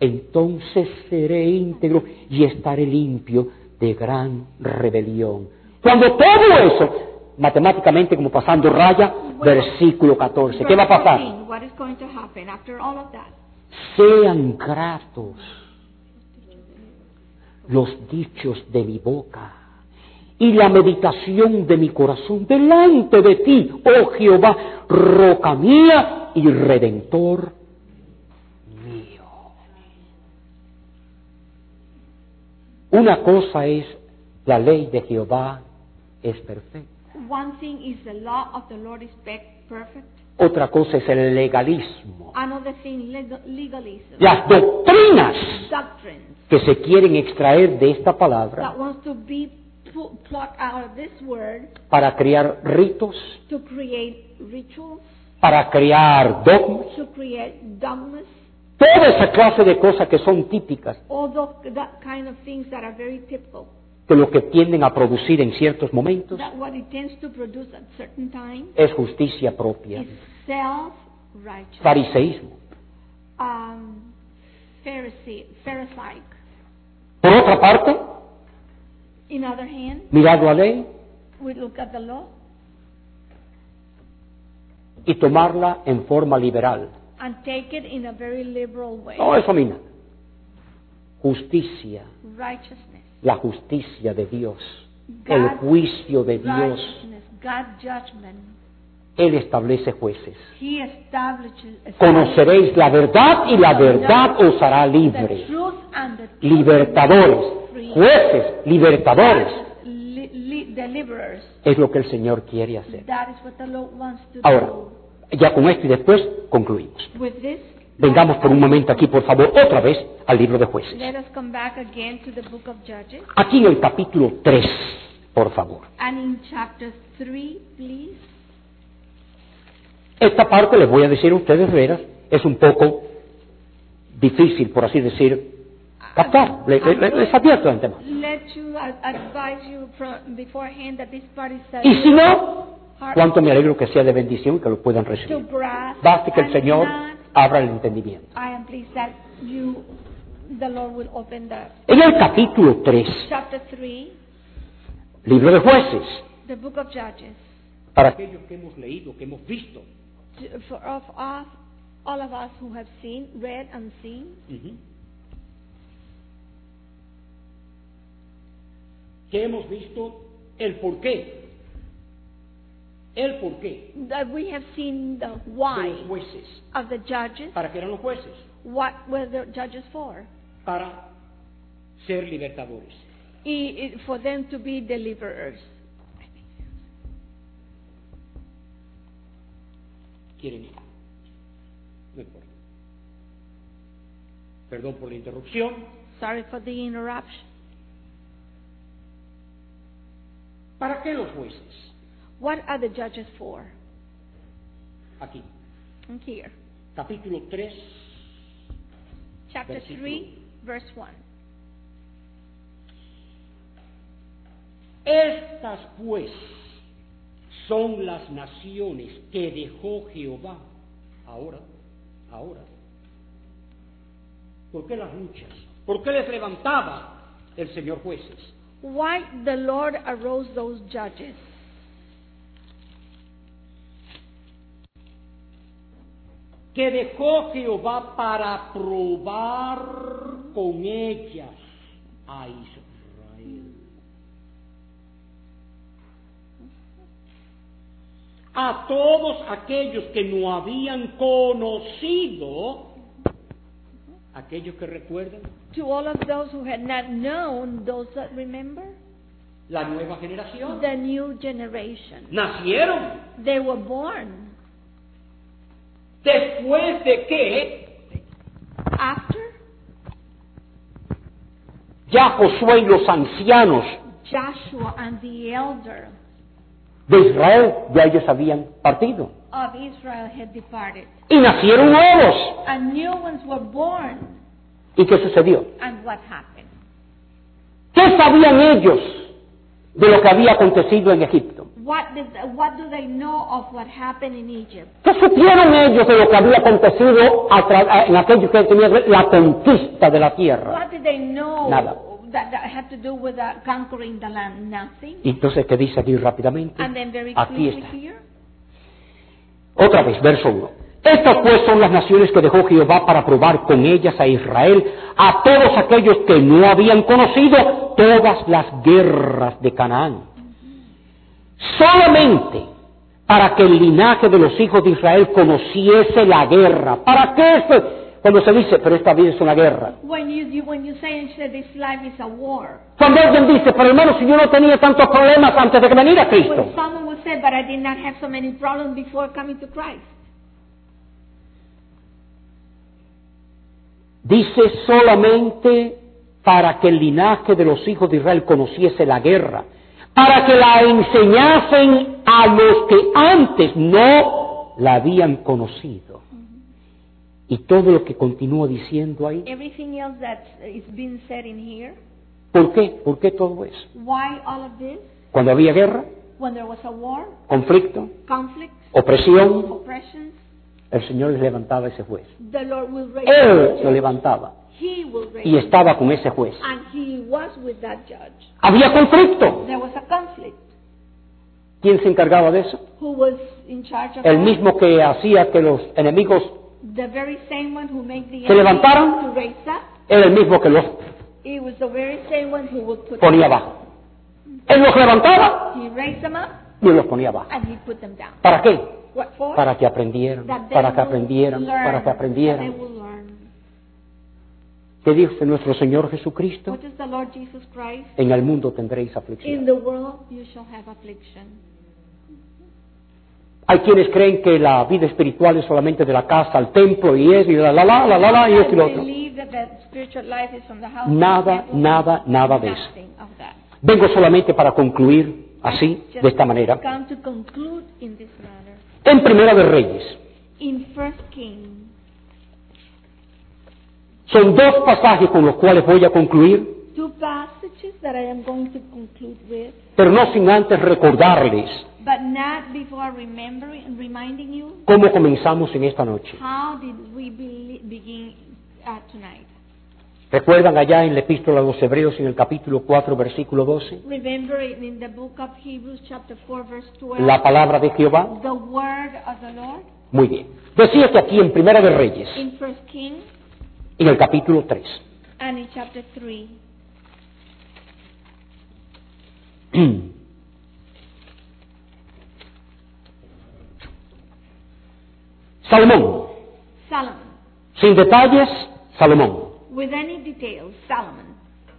S1: entonces seré íntegro y estaré limpio de gran rebelión. Cuando todo eso, matemáticamente como pasando raya, versículo 14, ¿qué va a pasar?
S2: 14, what is going to happen after all of that?
S1: Sean gratos los dichos de mi boca y la meditación de mi corazón delante de ti, oh Jehová, roca mía y redentor mío. Una cosa es la ley de Jehová es perfecta.
S2: One thing is the law of the Lord is perfect.
S1: Otra cosa es el legalismo.
S2: Another thing, legalism.
S1: Las doctrinas
S2: Doctrines
S1: que se quieren extraer de esta palabra
S2: that wants to be plucked out of this word
S1: para crear ritos,
S2: to create rituals,
S1: para crear dogmas,
S2: to create dogmas,
S1: toda esa clase de cosas que son típicas
S2: all that kind of things that are very typical.
S1: de lo que tienden a producir en ciertos momentos
S2: That what it tends to produce at certain times
S1: es justicia propia,
S2: is self-righteous,
S1: fariseísmo.
S2: Pharisaic.
S1: Por otra parte,
S2: In other hand,
S1: mirar la ley
S2: we look at the law
S1: y tomarla en forma liberal.
S2: and take it in a very liberal way.
S1: No, eso ni nada. Justicia,
S2: Righteousness,
S1: la justicia de Dios, el
S2: God's
S1: juicio de Dios.
S2: righteousness, God's judgment.
S1: Él establece jueces.
S2: He establishes
S1: Conoceréis la verdad y la verdad os hará
S2: the
S1: libre.
S2: truth and the truth
S1: Libertadores,
S2: free.
S1: jueces, libertadores.
S2: Deliverers.
S1: Es lo que el Señor quiere hacer.
S2: That is what the Lord wants to
S1: Ahora,
S2: do.
S1: ya con esto y después concluimos.
S2: With this,
S1: Vengamos por un momento aquí, por favor, otra vez al libro de jueces.
S2: let us come back again to the book of Judges.
S1: Aquí en el capítulo 3, por favor.
S2: And in chapter 3, please.
S1: Esta parte, les voy a decir a ustedes, veras, es un poco difícil, por así decir, captar. Les advierto de antemano.
S2: Let you advise you beforehand that this part is
S1: Y si no,
S2: hard
S1: cuánto me alegro que sea de bendición y que lo puedan
S2: to
S1: recibir.
S2: grasp.
S1: Basta que el
S2: And
S1: Señor
S2: not,
S1: abra el entendimiento.
S2: I am pleased that the Lord will open the
S1: En el capítulo 3,
S2: chapter 3,
S1: libro de jueces,
S2: the book of Judges.
S1: para aquellos que hemos leído, que hemos visto,
S2: For all of us who have seen, read and seen,
S1: que hemos visto el porqué
S2: that we have seen the
S1: de
S2: why
S1: los jueces.
S2: of the judges.
S1: ¿Para qué eran los jueces?
S2: What were the judges for?
S1: Para ser libertadores.
S2: For them to be deliverers.
S1: ¿Quieren ir? No importa. Perdón por la interrupción.
S2: Sorry for the interruption.
S1: ¿Para qué los jueces?
S2: What are the judges for?
S1: Aquí,
S2: And here,
S1: capítulo 3,
S2: chapter
S1: Versículo
S2: 3, verse 1.
S1: Estas pues son las naciones que dejó Jehová. Ahora. ¿Por qué las luchas? ¿Por qué les levantaba el Señor jueces?
S2: Why the Lord arose those judges?
S1: Que dejó Jehová para probar con ellas a Israel. A todos aquellos que no habían conocido, aquellos que recuerdan,
S2: To all of those who had not known, those that remember,
S1: la nueva generación,
S2: the new generation.
S1: nacieron
S2: They were born
S1: después de que
S2: after
S1: ya Josué y los ancianos
S2: Joshua and the elder
S1: de Israel ya ellos habían partido.
S2: of Israel had departed.
S1: Y nacieron nuevos.
S2: And new ones were born.
S1: ¿Y qué sucedió?
S2: And what happened?
S1: ¿Qué sabían ellos de lo que había acontecido en Egipto?
S2: What do they know of what happened in Egypt?
S1: ¿Qué supieron ellos de lo que había acontecido en aquello que tenía la conquista de la tierra?
S2: What did they know
S1: Nada.
S2: that had to do with conquering the land? Nothing.
S1: Y entonces, ¿qué dice aquí rápidamente?
S2: And then very
S1: Aquí
S2: clearly
S1: está.
S2: here.
S1: Otra vez, verso 1. Estas pues son las naciones que dejó Jehová para probar con ellas a Israel, a todos aquellos que no habían conocido todas las guerras de Canaán. Solamente para que el linaje de los hijos de Israel conociese la guerra. ¿Para qué? Cuando se dice, pero esta vida es una guerra.
S2: When you say this life is a war.
S1: Cuando alguien dice, pero hermano, si yo no tenía tantos problemas antes de que viniera Cristo.
S2: When someone would say, but I did not have so many problems before coming to Christ.
S1: Dice solamente para que el linaje de los hijos de Israel conociese la guerra, para que la enseñasen a los que antes no la habían conocido. Y todo lo que continúa diciendo ahí.
S2: Everything else that is being said in here.
S1: ¿Por qué? ¿Por qué todo eso?
S2: Why all of this?
S1: Cuando había guerra,
S2: When there was a war,
S1: conflicto,
S2: conflict,
S1: opresión,
S2: oppressions,
S1: el Señor les levantaba ese juez.
S2: the Lord will raise
S1: Él
S2: a
S1: lo
S2: judge.
S1: levantaba
S2: He will raise
S1: y estaba con ese juez.
S2: and he was with that judge.
S1: Había conflicto.
S2: There was a conflict.
S1: ¿Quién se encargaba de eso?
S2: Who was in charge of
S1: El
S2: that?
S1: mismo que hacía que los enemigos
S2: The very same one who made the
S1: se
S2: enemy
S1: levantaron.
S2: to raise up.
S1: era el mismo que los
S2: It was the very same one who would put
S1: ponía
S2: them
S1: abajo. Él los levantaba
S2: down. He raised them up
S1: y él los ponía abajo.
S2: and he put them down.
S1: ¿Para qué?
S2: What for?
S1: Para que aprendieran,
S2: That they
S1: para que
S2: will
S1: aprendieran,
S2: learn,
S1: para que
S2: that
S1: aprendieran.
S2: they will learn.
S1: ¿Qué dice nuestro Señor Jesucristo?
S2: What is the Lord Jesus Christ?
S1: En el mundo tendréis
S2: In
S1: aflicción.
S2: the world you shall have affliction.
S1: Hay quienes creen que la vida espiritual es solamente de la casa al templo y es y y esto y lo otro.
S2: Believe that the spiritual life is from the house
S1: Nada,
S2: to the temple.
S1: nada de eso.
S2: Nothing of that.
S1: Vengo solamente para concluir así,
S2: Just
S1: de esta manera.
S2: come to conclude in this manner.
S1: En Primera de Reyes,
S2: In 1 Kings,
S1: son dos pasajes con los cuales voy a concluir,
S2: two passages that I am going to conclude with,
S1: pero no sin antes recordarles
S2: but not before reminding you
S1: cómo comenzamos en esta noche.
S2: how did we begin tonight.
S1: ¿Recuerdan allá en la epístola a los Hebreos en el capítulo 4, versículo 12?
S2: Remember in the book of Hebrews chapter 4 verse 12,
S1: La palabra de Jehová.
S2: the word of the Lord.
S1: Muy bien. Decía que aquí en Primera de Reyes,
S2: In 1 Kings
S1: en el capítulo 3,
S2: and in chapter 3,
S1: Salomón,
S2: Solomon,
S1: sin detalles, Salomón.
S2: with any details, Solomon.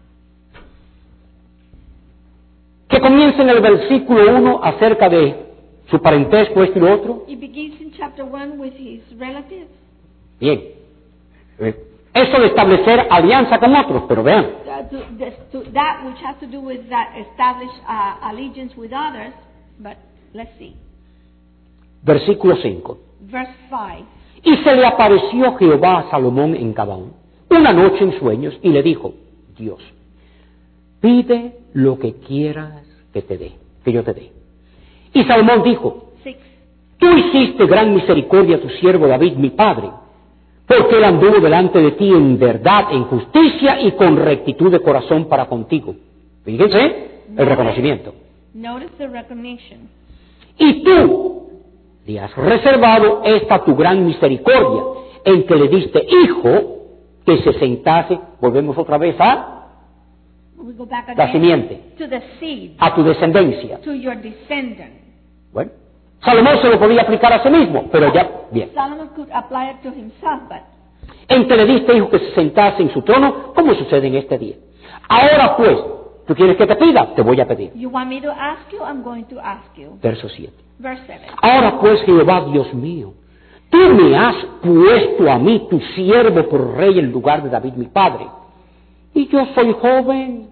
S1: Que comienza en el versículo 1 acerca de su parentesco, esto y lo otro.
S2: He begins in chapter 1 with his relatives.
S1: Bien. Eso de establecer alianza con otros, pero vean,
S2: That which has to do with that establish allegiance with others, but let's see.
S1: versículo 5.
S2: Verse 5.
S1: Y se le apareció Jehová a Salomón en Gabaón una noche en sueños y le dijo, Dios, pide lo que quieras que te dé, que yo te dé. Y Salomón dijo,
S2: 6.
S1: tú hiciste gran misericordia a tu siervo David, mi padre, porque él anduvo delante de ti en verdad, en justicia y con rectitud de corazón para contigo. Fíjense el reconocimiento.
S2: Notice the recognition.
S1: Y tú le has reservado esta tu gran misericordia, en que le diste hijo que se sentase, volvemos otra vez a
S2: We go back
S1: la
S2: again
S1: simiente,
S2: to the seed,
S1: a tu descendencia.
S2: to your descendant.
S1: Bueno, Salomón se lo podía aplicar a sí mismo, pero ya, bien.
S2: Solomon could apply it to himself, but
S1: En que le diste hijo que se sentase en su trono, como sucede en este día. Ahora pues, ¿tú quieres que te pida? Te voy a pedir.
S2: you want me to ask you? I'm going to ask you.
S1: Verso 7.
S2: Verse 7.
S1: Ahora pues, Jehová Dios mío, tú me has puesto a mí, tu siervo, por rey en lugar de David mi padre. Y yo soy joven.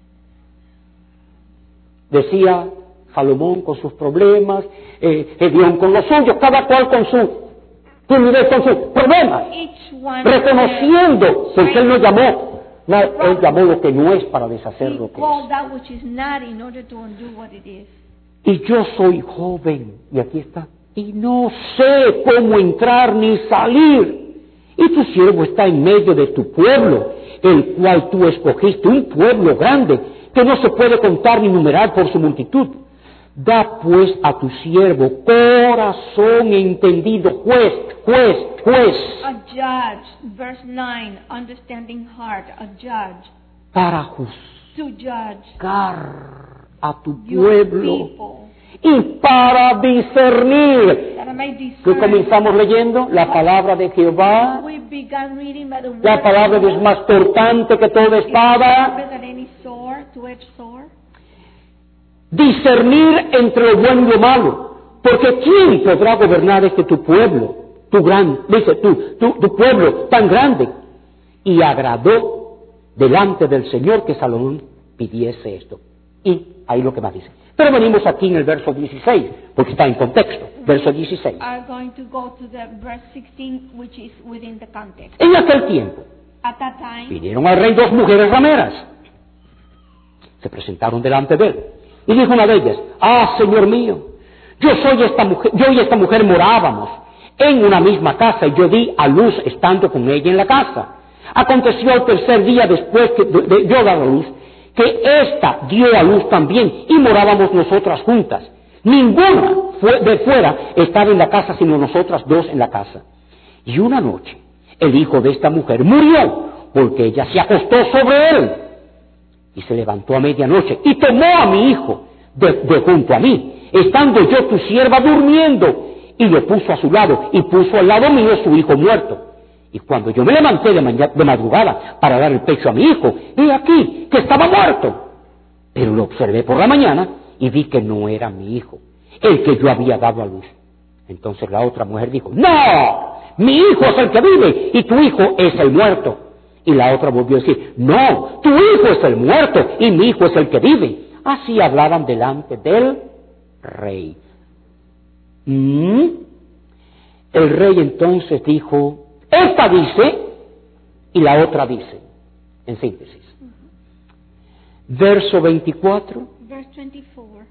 S1: Decía Salomón con sus problemas, Edión con los suyos, cada cual con su timidez, con sus problemas.
S2: Each one
S1: Reconociendo, porque él no llamó, él llamó lo que no es para deshacer
S2: he
S1: lo que
S2: called
S1: es.
S2: that which is not in order to undo what it is.
S1: y yo soy joven, y aquí está, y no sé cómo entrar ni salir. Y tu siervo está en medio de tu pueblo, el cual tú escogiste, un pueblo grande, que no se puede contar ni numerar por su multitud. Da pues a tu siervo corazón entendido, juez.
S2: A judge, verse 9, understanding heart, a judge,
S1: Para
S2: to judge
S1: juzgar a tu
S2: your
S1: pueblo
S2: people,
S1: y para discernir.
S2: that I may
S1: ¿Qué
S2: discern.
S1: comenzamos leyendo? La palabra de Jehová.
S2: We began reading by the word
S1: La palabra de Dios
S2: of
S1: es más cortante que toda
S2: It's
S1: espada.
S2: sharper than any sword, two-edged sword.
S1: Discernir entre lo bueno y lo malo. Porque ¿quién podrá gobernar tu pueblo? Tu pueblo tan grande. Y agradó delante del Señor que Salomón pidiese esto. Y ahí lo que más dice. Pero venimos aquí en el verso 16, porque está en contexto. Verso 16.
S2: Are going to go to the verse 16, which is within the context.
S1: En aquel tiempo
S2: At that time,
S1: vinieron al rey dos mujeres rameras. Se presentaron delante de él. Y dijo una de ellas, Señor mío, yo y esta mujer morábamos en una misma casa y yo di a luz estando con ella en la casa. Aconteció al tercer día después de yo dar a luz, que ésta dio a luz también y morábamos nosotras juntas. Ninguna de fuera estaba en la casa sino nosotras dos en la casa. Y una noche el hijo de esta mujer murió porque ella se acostó sobre él. Y se levantó a medianoche y tomó a mi hijo de junto a mí, estando yo tu sierva durmiendo, y lo puso a su lado y puso al lado mío su hijo muerto. Y cuando yo me levanté de madrugada para dar el pecho a mi hijo, he aquí que estaba muerto. Pero lo observé por la mañana y vi que no era mi hijo, el que yo había dado a luz. Entonces la otra mujer dijo, no, mi hijo es el que vive y tu hijo es el muerto. Y la otra volvió a decir, no, tu hijo es el muerto y mi hijo es el que vive. Así hablaban delante del rey. El rey entonces dijo, esta dice y la otra dice, en síntesis. Verso 24.
S2: verse 24.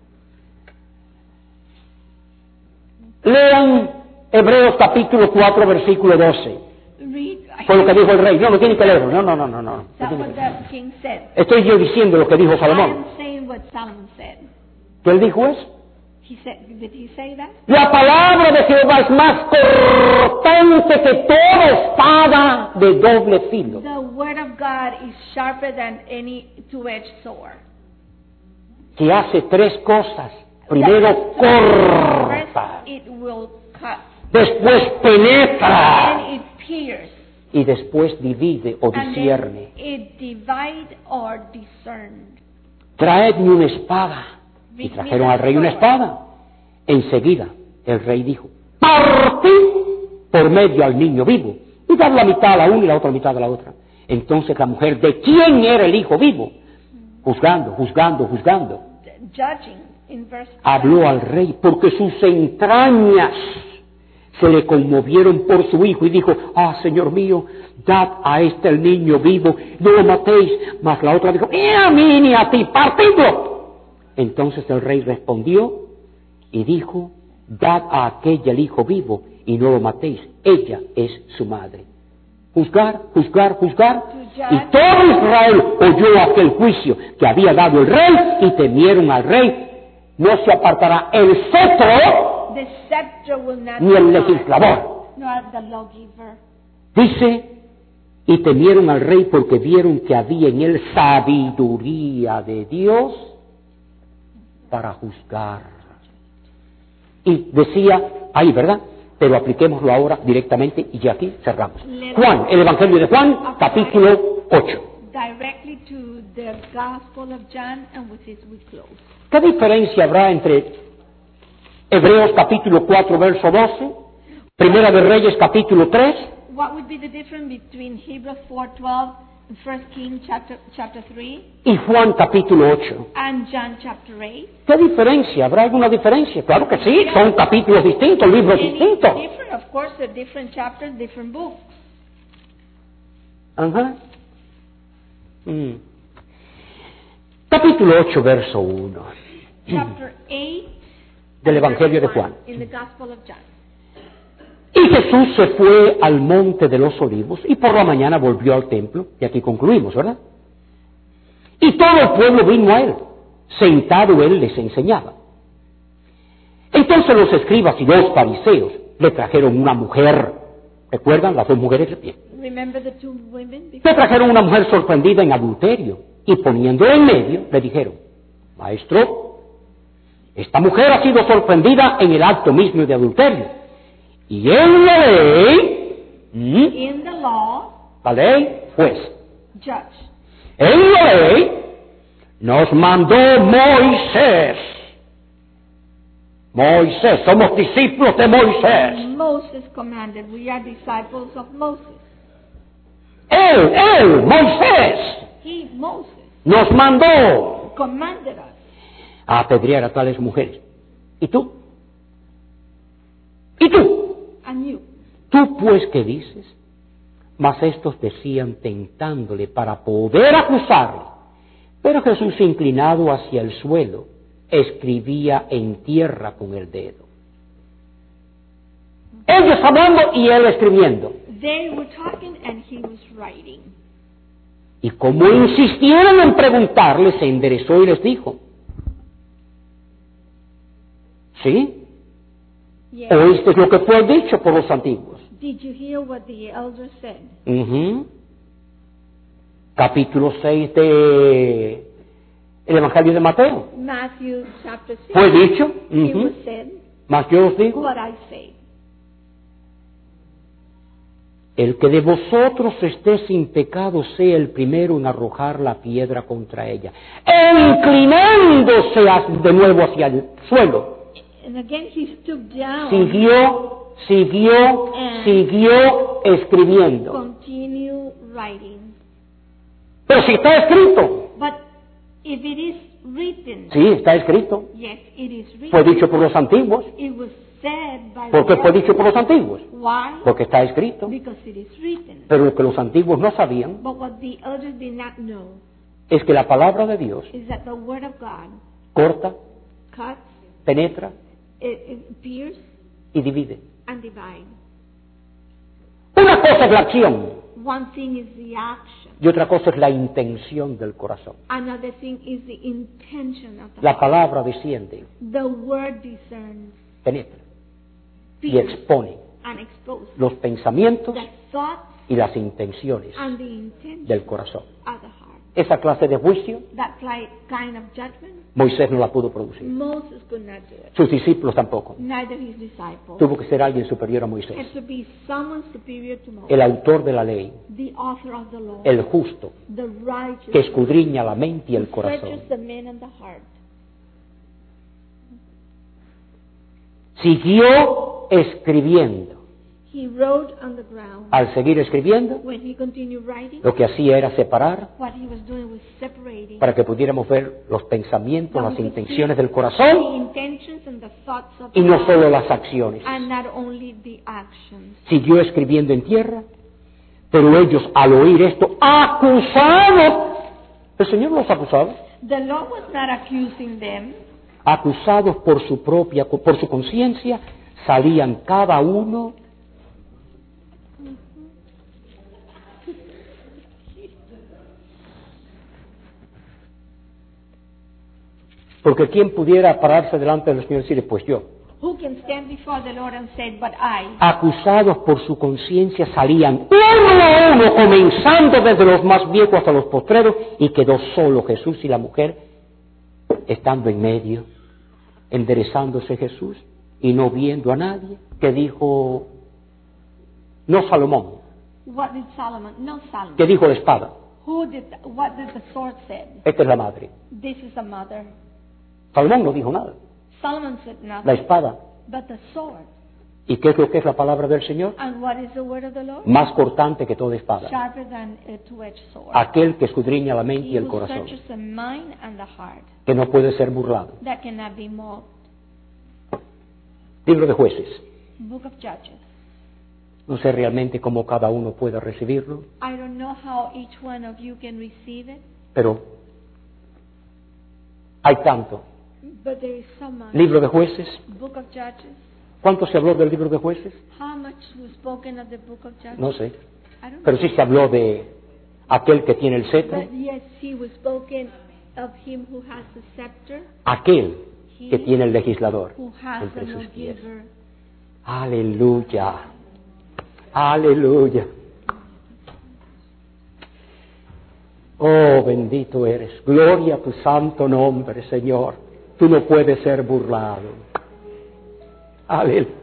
S1: Lean Hebreos capítulo 4, versículo 12.
S2: Read.
S1: Fue lo que dijo el rey. No tiene que leerlo. No.
S2: That's what the king said.
S1: Estoy yo diciendo lo que dijo
S2: I
S1: Salomón.
S2: am saying what Solomon said.
S1: ¿Qué él dijo eso?
S2: Did he say that?
S1: La palabra de Jehová es más cortante que toda espada de doble filo.
S2: The word of God is sharper than any two-edged sword.
S1: Que hace tres cosas. Primero
S2: First,
S1: corta,
S2: it will cut,
S1: después penetra
S2: and it pierces,
S1: y después divide o
S2: and
S1: discierne.
S2: then it divide or discern.
S1: Traedme una espada. Y trajeron al rey una espada. Enseguida el rey dijo, partid por medio al niño vivo y dar la mitad a la una y la otra mitad a la otra. Entonces la mujer, ¿de quién era el hijo vivo? Juzgando,
S2: Judging in verse
S1: habló al rey porque sus entrañas se le conmovieron por su hijo y dijo, Señor mío, dad a este el niño vivo, no lo matéis. Mas la otra dijo, ni a mí ni a ti, partidlo. Entonces el rey respondió y dijo, dad a aquella el hijo vivo y no lo matéis, ella es su madre. Juzgar. Y todo Israel oyó aquel juicio que había dado el rey y temieron al rey. No se apartará el cetro
S2: the scepter will not
S1: ni el
S2: depart,
S1: legislador.
S2: nor the lawgiver.
S1: Dice, y temieron al rey porque vieron que había en él sabiduría de Dios para juzgar. Y decía, ahí, ¿verdad? Pero apliquémoslo ahora directamente y ya aquí cerramos. Juan, el Evangelio de Juan, capítulo 8.
S2: Directly to the Gospel of John, and with this we close.
S1: ¿Qué diferencia habrá entre Hebreos capítulo 4, verso 12, Primera de Reyes capítulo 3,
S2: What would be the difference between Hebrews 4:12 and 1 Kings chapter 3
S1: y Juan capítulo 8?
S2: and John chapter 8?
S1: ¿Qué diferencia? ¿Habrá alguna diferencia? Claro que sí, son capítulos distintos, libros
S2: Any
S1: distintos.
S2: different, of course, they're different chapters, different books.
S1: Ajá. Capítulo 8, verso 1.
S2: Chapter 8,
S1: del Evangelio de Juan.
S2: In the Gospel of John.
S1: Y Jesús se fue al monte de los olivos y por la mañana volvió al templo, y aquí concluimos, ¿verdad? Y todo el pueblo vino a él, sentado él les enseñaba. Entonces los escribas y los fariseos le trajeron una mujer, ¿recuerdan las dos mujeres de pie?
S2: Remember the two women before?
S1: Le trajeron una mujer sorprendida en adulterio y poniéndola en medio le dijeron, Maestro, esta mujer ha sido sorprendida en el acto mismo de adulterio. Y en la ley,
S2: In the law,
S1: la ley, juez,
S2: judge.
S1: en la ley nos mandó Moisés. Moisés, somos discípulos de Moisés.
S2: Moses commanded. We are disciples of Moses.
S1: Él, Moisés,
S2: He, Moses,
S1: nos mandó
S2: commanded us.
S1: a apedrear a tales mujeres. ¿Y tú? ¿Y tú?
S2: And you.
S1: ¿Tú pues qué dices? Mas estos decían tentándole para poder acusarle. Pero Jesús, inclinado hacia el suelo, escribía en tierra con el dedo. Ellos hablando y él escribiendo.
S2: They were talking and he was writing.
S1: Y como insistieron en preguntarle, se enderezó y les dijo, ¿sí?
S2: Yes.
S1: ¿Oíste lo que fue dicho por los antiguos?
S2: Did you hear what the elder said?
S1: Ujú. Capítulo 6 de el Evangelio de Mateo.
S2: Matthew chapter 6.
S1: Fue dicho,
S2: It was said,
S1: mas yo os digo,
S2: what I say.
S1: el que de vosotros esté sin pecado sea el primero en arrojar la piedra contra ella, inclinándose de nuevo hacia el suelo.
S2: And again he stooped down.
S1: Siguió escribiendo.
S2: Continue writing.
S1: Pero si está escrito,
S2: But if it is written,
S1: sí, está escrito.
S2: yes, it is written.
S1: Fue dicho por los antiguos.
S2: It was said by
S1: ¿Por qué
S2: the
S1: fue dicho por los antiguos?
S2: Why?
S1: Porque está escrito.
S2: Because it is written.
S1: Pero lo que los antiguos no sabían
S2: But what the elders did not know
S1: es que la palabra de Dios
S2: is that the word of God
S1: corta,
S2: cuts,
S1: penetra
S2: it pierces,
S1: y divide.
S2: and divides.
S1: Una cosa es la acción
S2: One thing is the action.
S1: y otra cosa es la intención del corazón.
S2: Another thing is the intention of the
S1: La
S2: heart.
S1: palabra desciende,
S2: The word discerns,
S1: penetra y
S2: pierces,
S1: expone
S2: and exposes
S1: los pensamientos
S2: the thoughts
S1: y las intenciones
S2: and the intention
S1: del corazón.
S2: of the heart.
S1: Esa clase de juicio
S2: That kind of judgment,
S1: Moisés no la pudo producir.
S2: Moses could not do it.
S1: Sus discípulos tampoco.
S2: Neither his disciples.
S1: Tuvo que ser alguien superior a Moisés.
S2: It should be someone superior to Moses.
S1: El autor de la ley,
S2: The author of the law.
S1: el justo,
S2: The righteous.
S1: que escudriña la mente y el
S2: who
S1: corazón.
S2: searches the man and the heart.
S1: Siguió escribiendo.
S2: He wrote on the ground.
S1: Al seguir escribiendo,
S2: When he continued writing,
S1: lo que hacía era separar
S2: what he was doing was separating
S1: para que pudiéramos ver los pensamientos,
S2: that
S1: las
S2: we could
S1: intenciones
S2: see
S1: del corazón
S2: the intentions and the thoughts of
S1: y
S2: the
S1: no
S2: heart,
S1: solo las acciones.
S2: and not only the actions.
S1: Siguió escribiendo en tierra, pero ellos al oír esto, acusados, el Señor los acusaba,
S2: The Lord was not accusing them.
S1: acusados por su conciencia, salían cada uno porque quien pudiera pararse delante del Señor y decirle, pues yo.
S2: Who can stand before the Lord and say, but I?
S1: Acusados por su conciencia salían uno a uno, comenzando desde los más viejos hasta los postreros, y quedó solo Jesús y la mujer, estando en medio, enderezándose Jesús y no viendo a nadie, que dijo, no Salomón,
S2: What did Solomon? No Solomon.
S1: que dijo la espada,
S2: What did the sword say?
S1: esta es la madre.
S2: This is the mother.
S1: Salomón no dijo nada,
S2: Solomon said
S1: la
S2: nothing.
S1: espada.
S2: But the sword.
S1: ¿Y qué es lo que es la palabra del Señor?
S2: And what is the word of the Lord?
S1: Más cortante que toda espada.
S2: Sharper than a two-edged sword.
S1: Aquel que escudriña la mente y
S2: He
S1: el
S2: who
S1: corazón,
S2: searches the mind and the heart.
S1: que no puede ser burlado.
S2: That cannot be moved.
S1: Libro de Jueces.
S2: Book of Judges.
S1: No sé realmente cómo cada uno pueda recibirlo,
S2: I don't know how each one of you can receive it,
S1: pero hay tanto
S2: But there is so much.
S1: Libro de Jueces.
S2: Book of Judges.
S1: ¿Cuánto se habló del libro de Jueces?
S2: How much was spoken of the book of Judges?
S1: No sé.
S2: I don't
S1: Pero sí se habló de aquel que tiene el
S2: know.
S1: cetro,
S2: But yes, he was spoken of him who has the scepter,
S1: aquel que tiene el legislador
S2: who has the
S1: entre sus pies.
S2: lawgiver.
S1: Aleluya. Aleluya. Oh, bendito eres. Gloria a tu santo nombre, Señor. Tú no puedes ser burlado. Aleluya.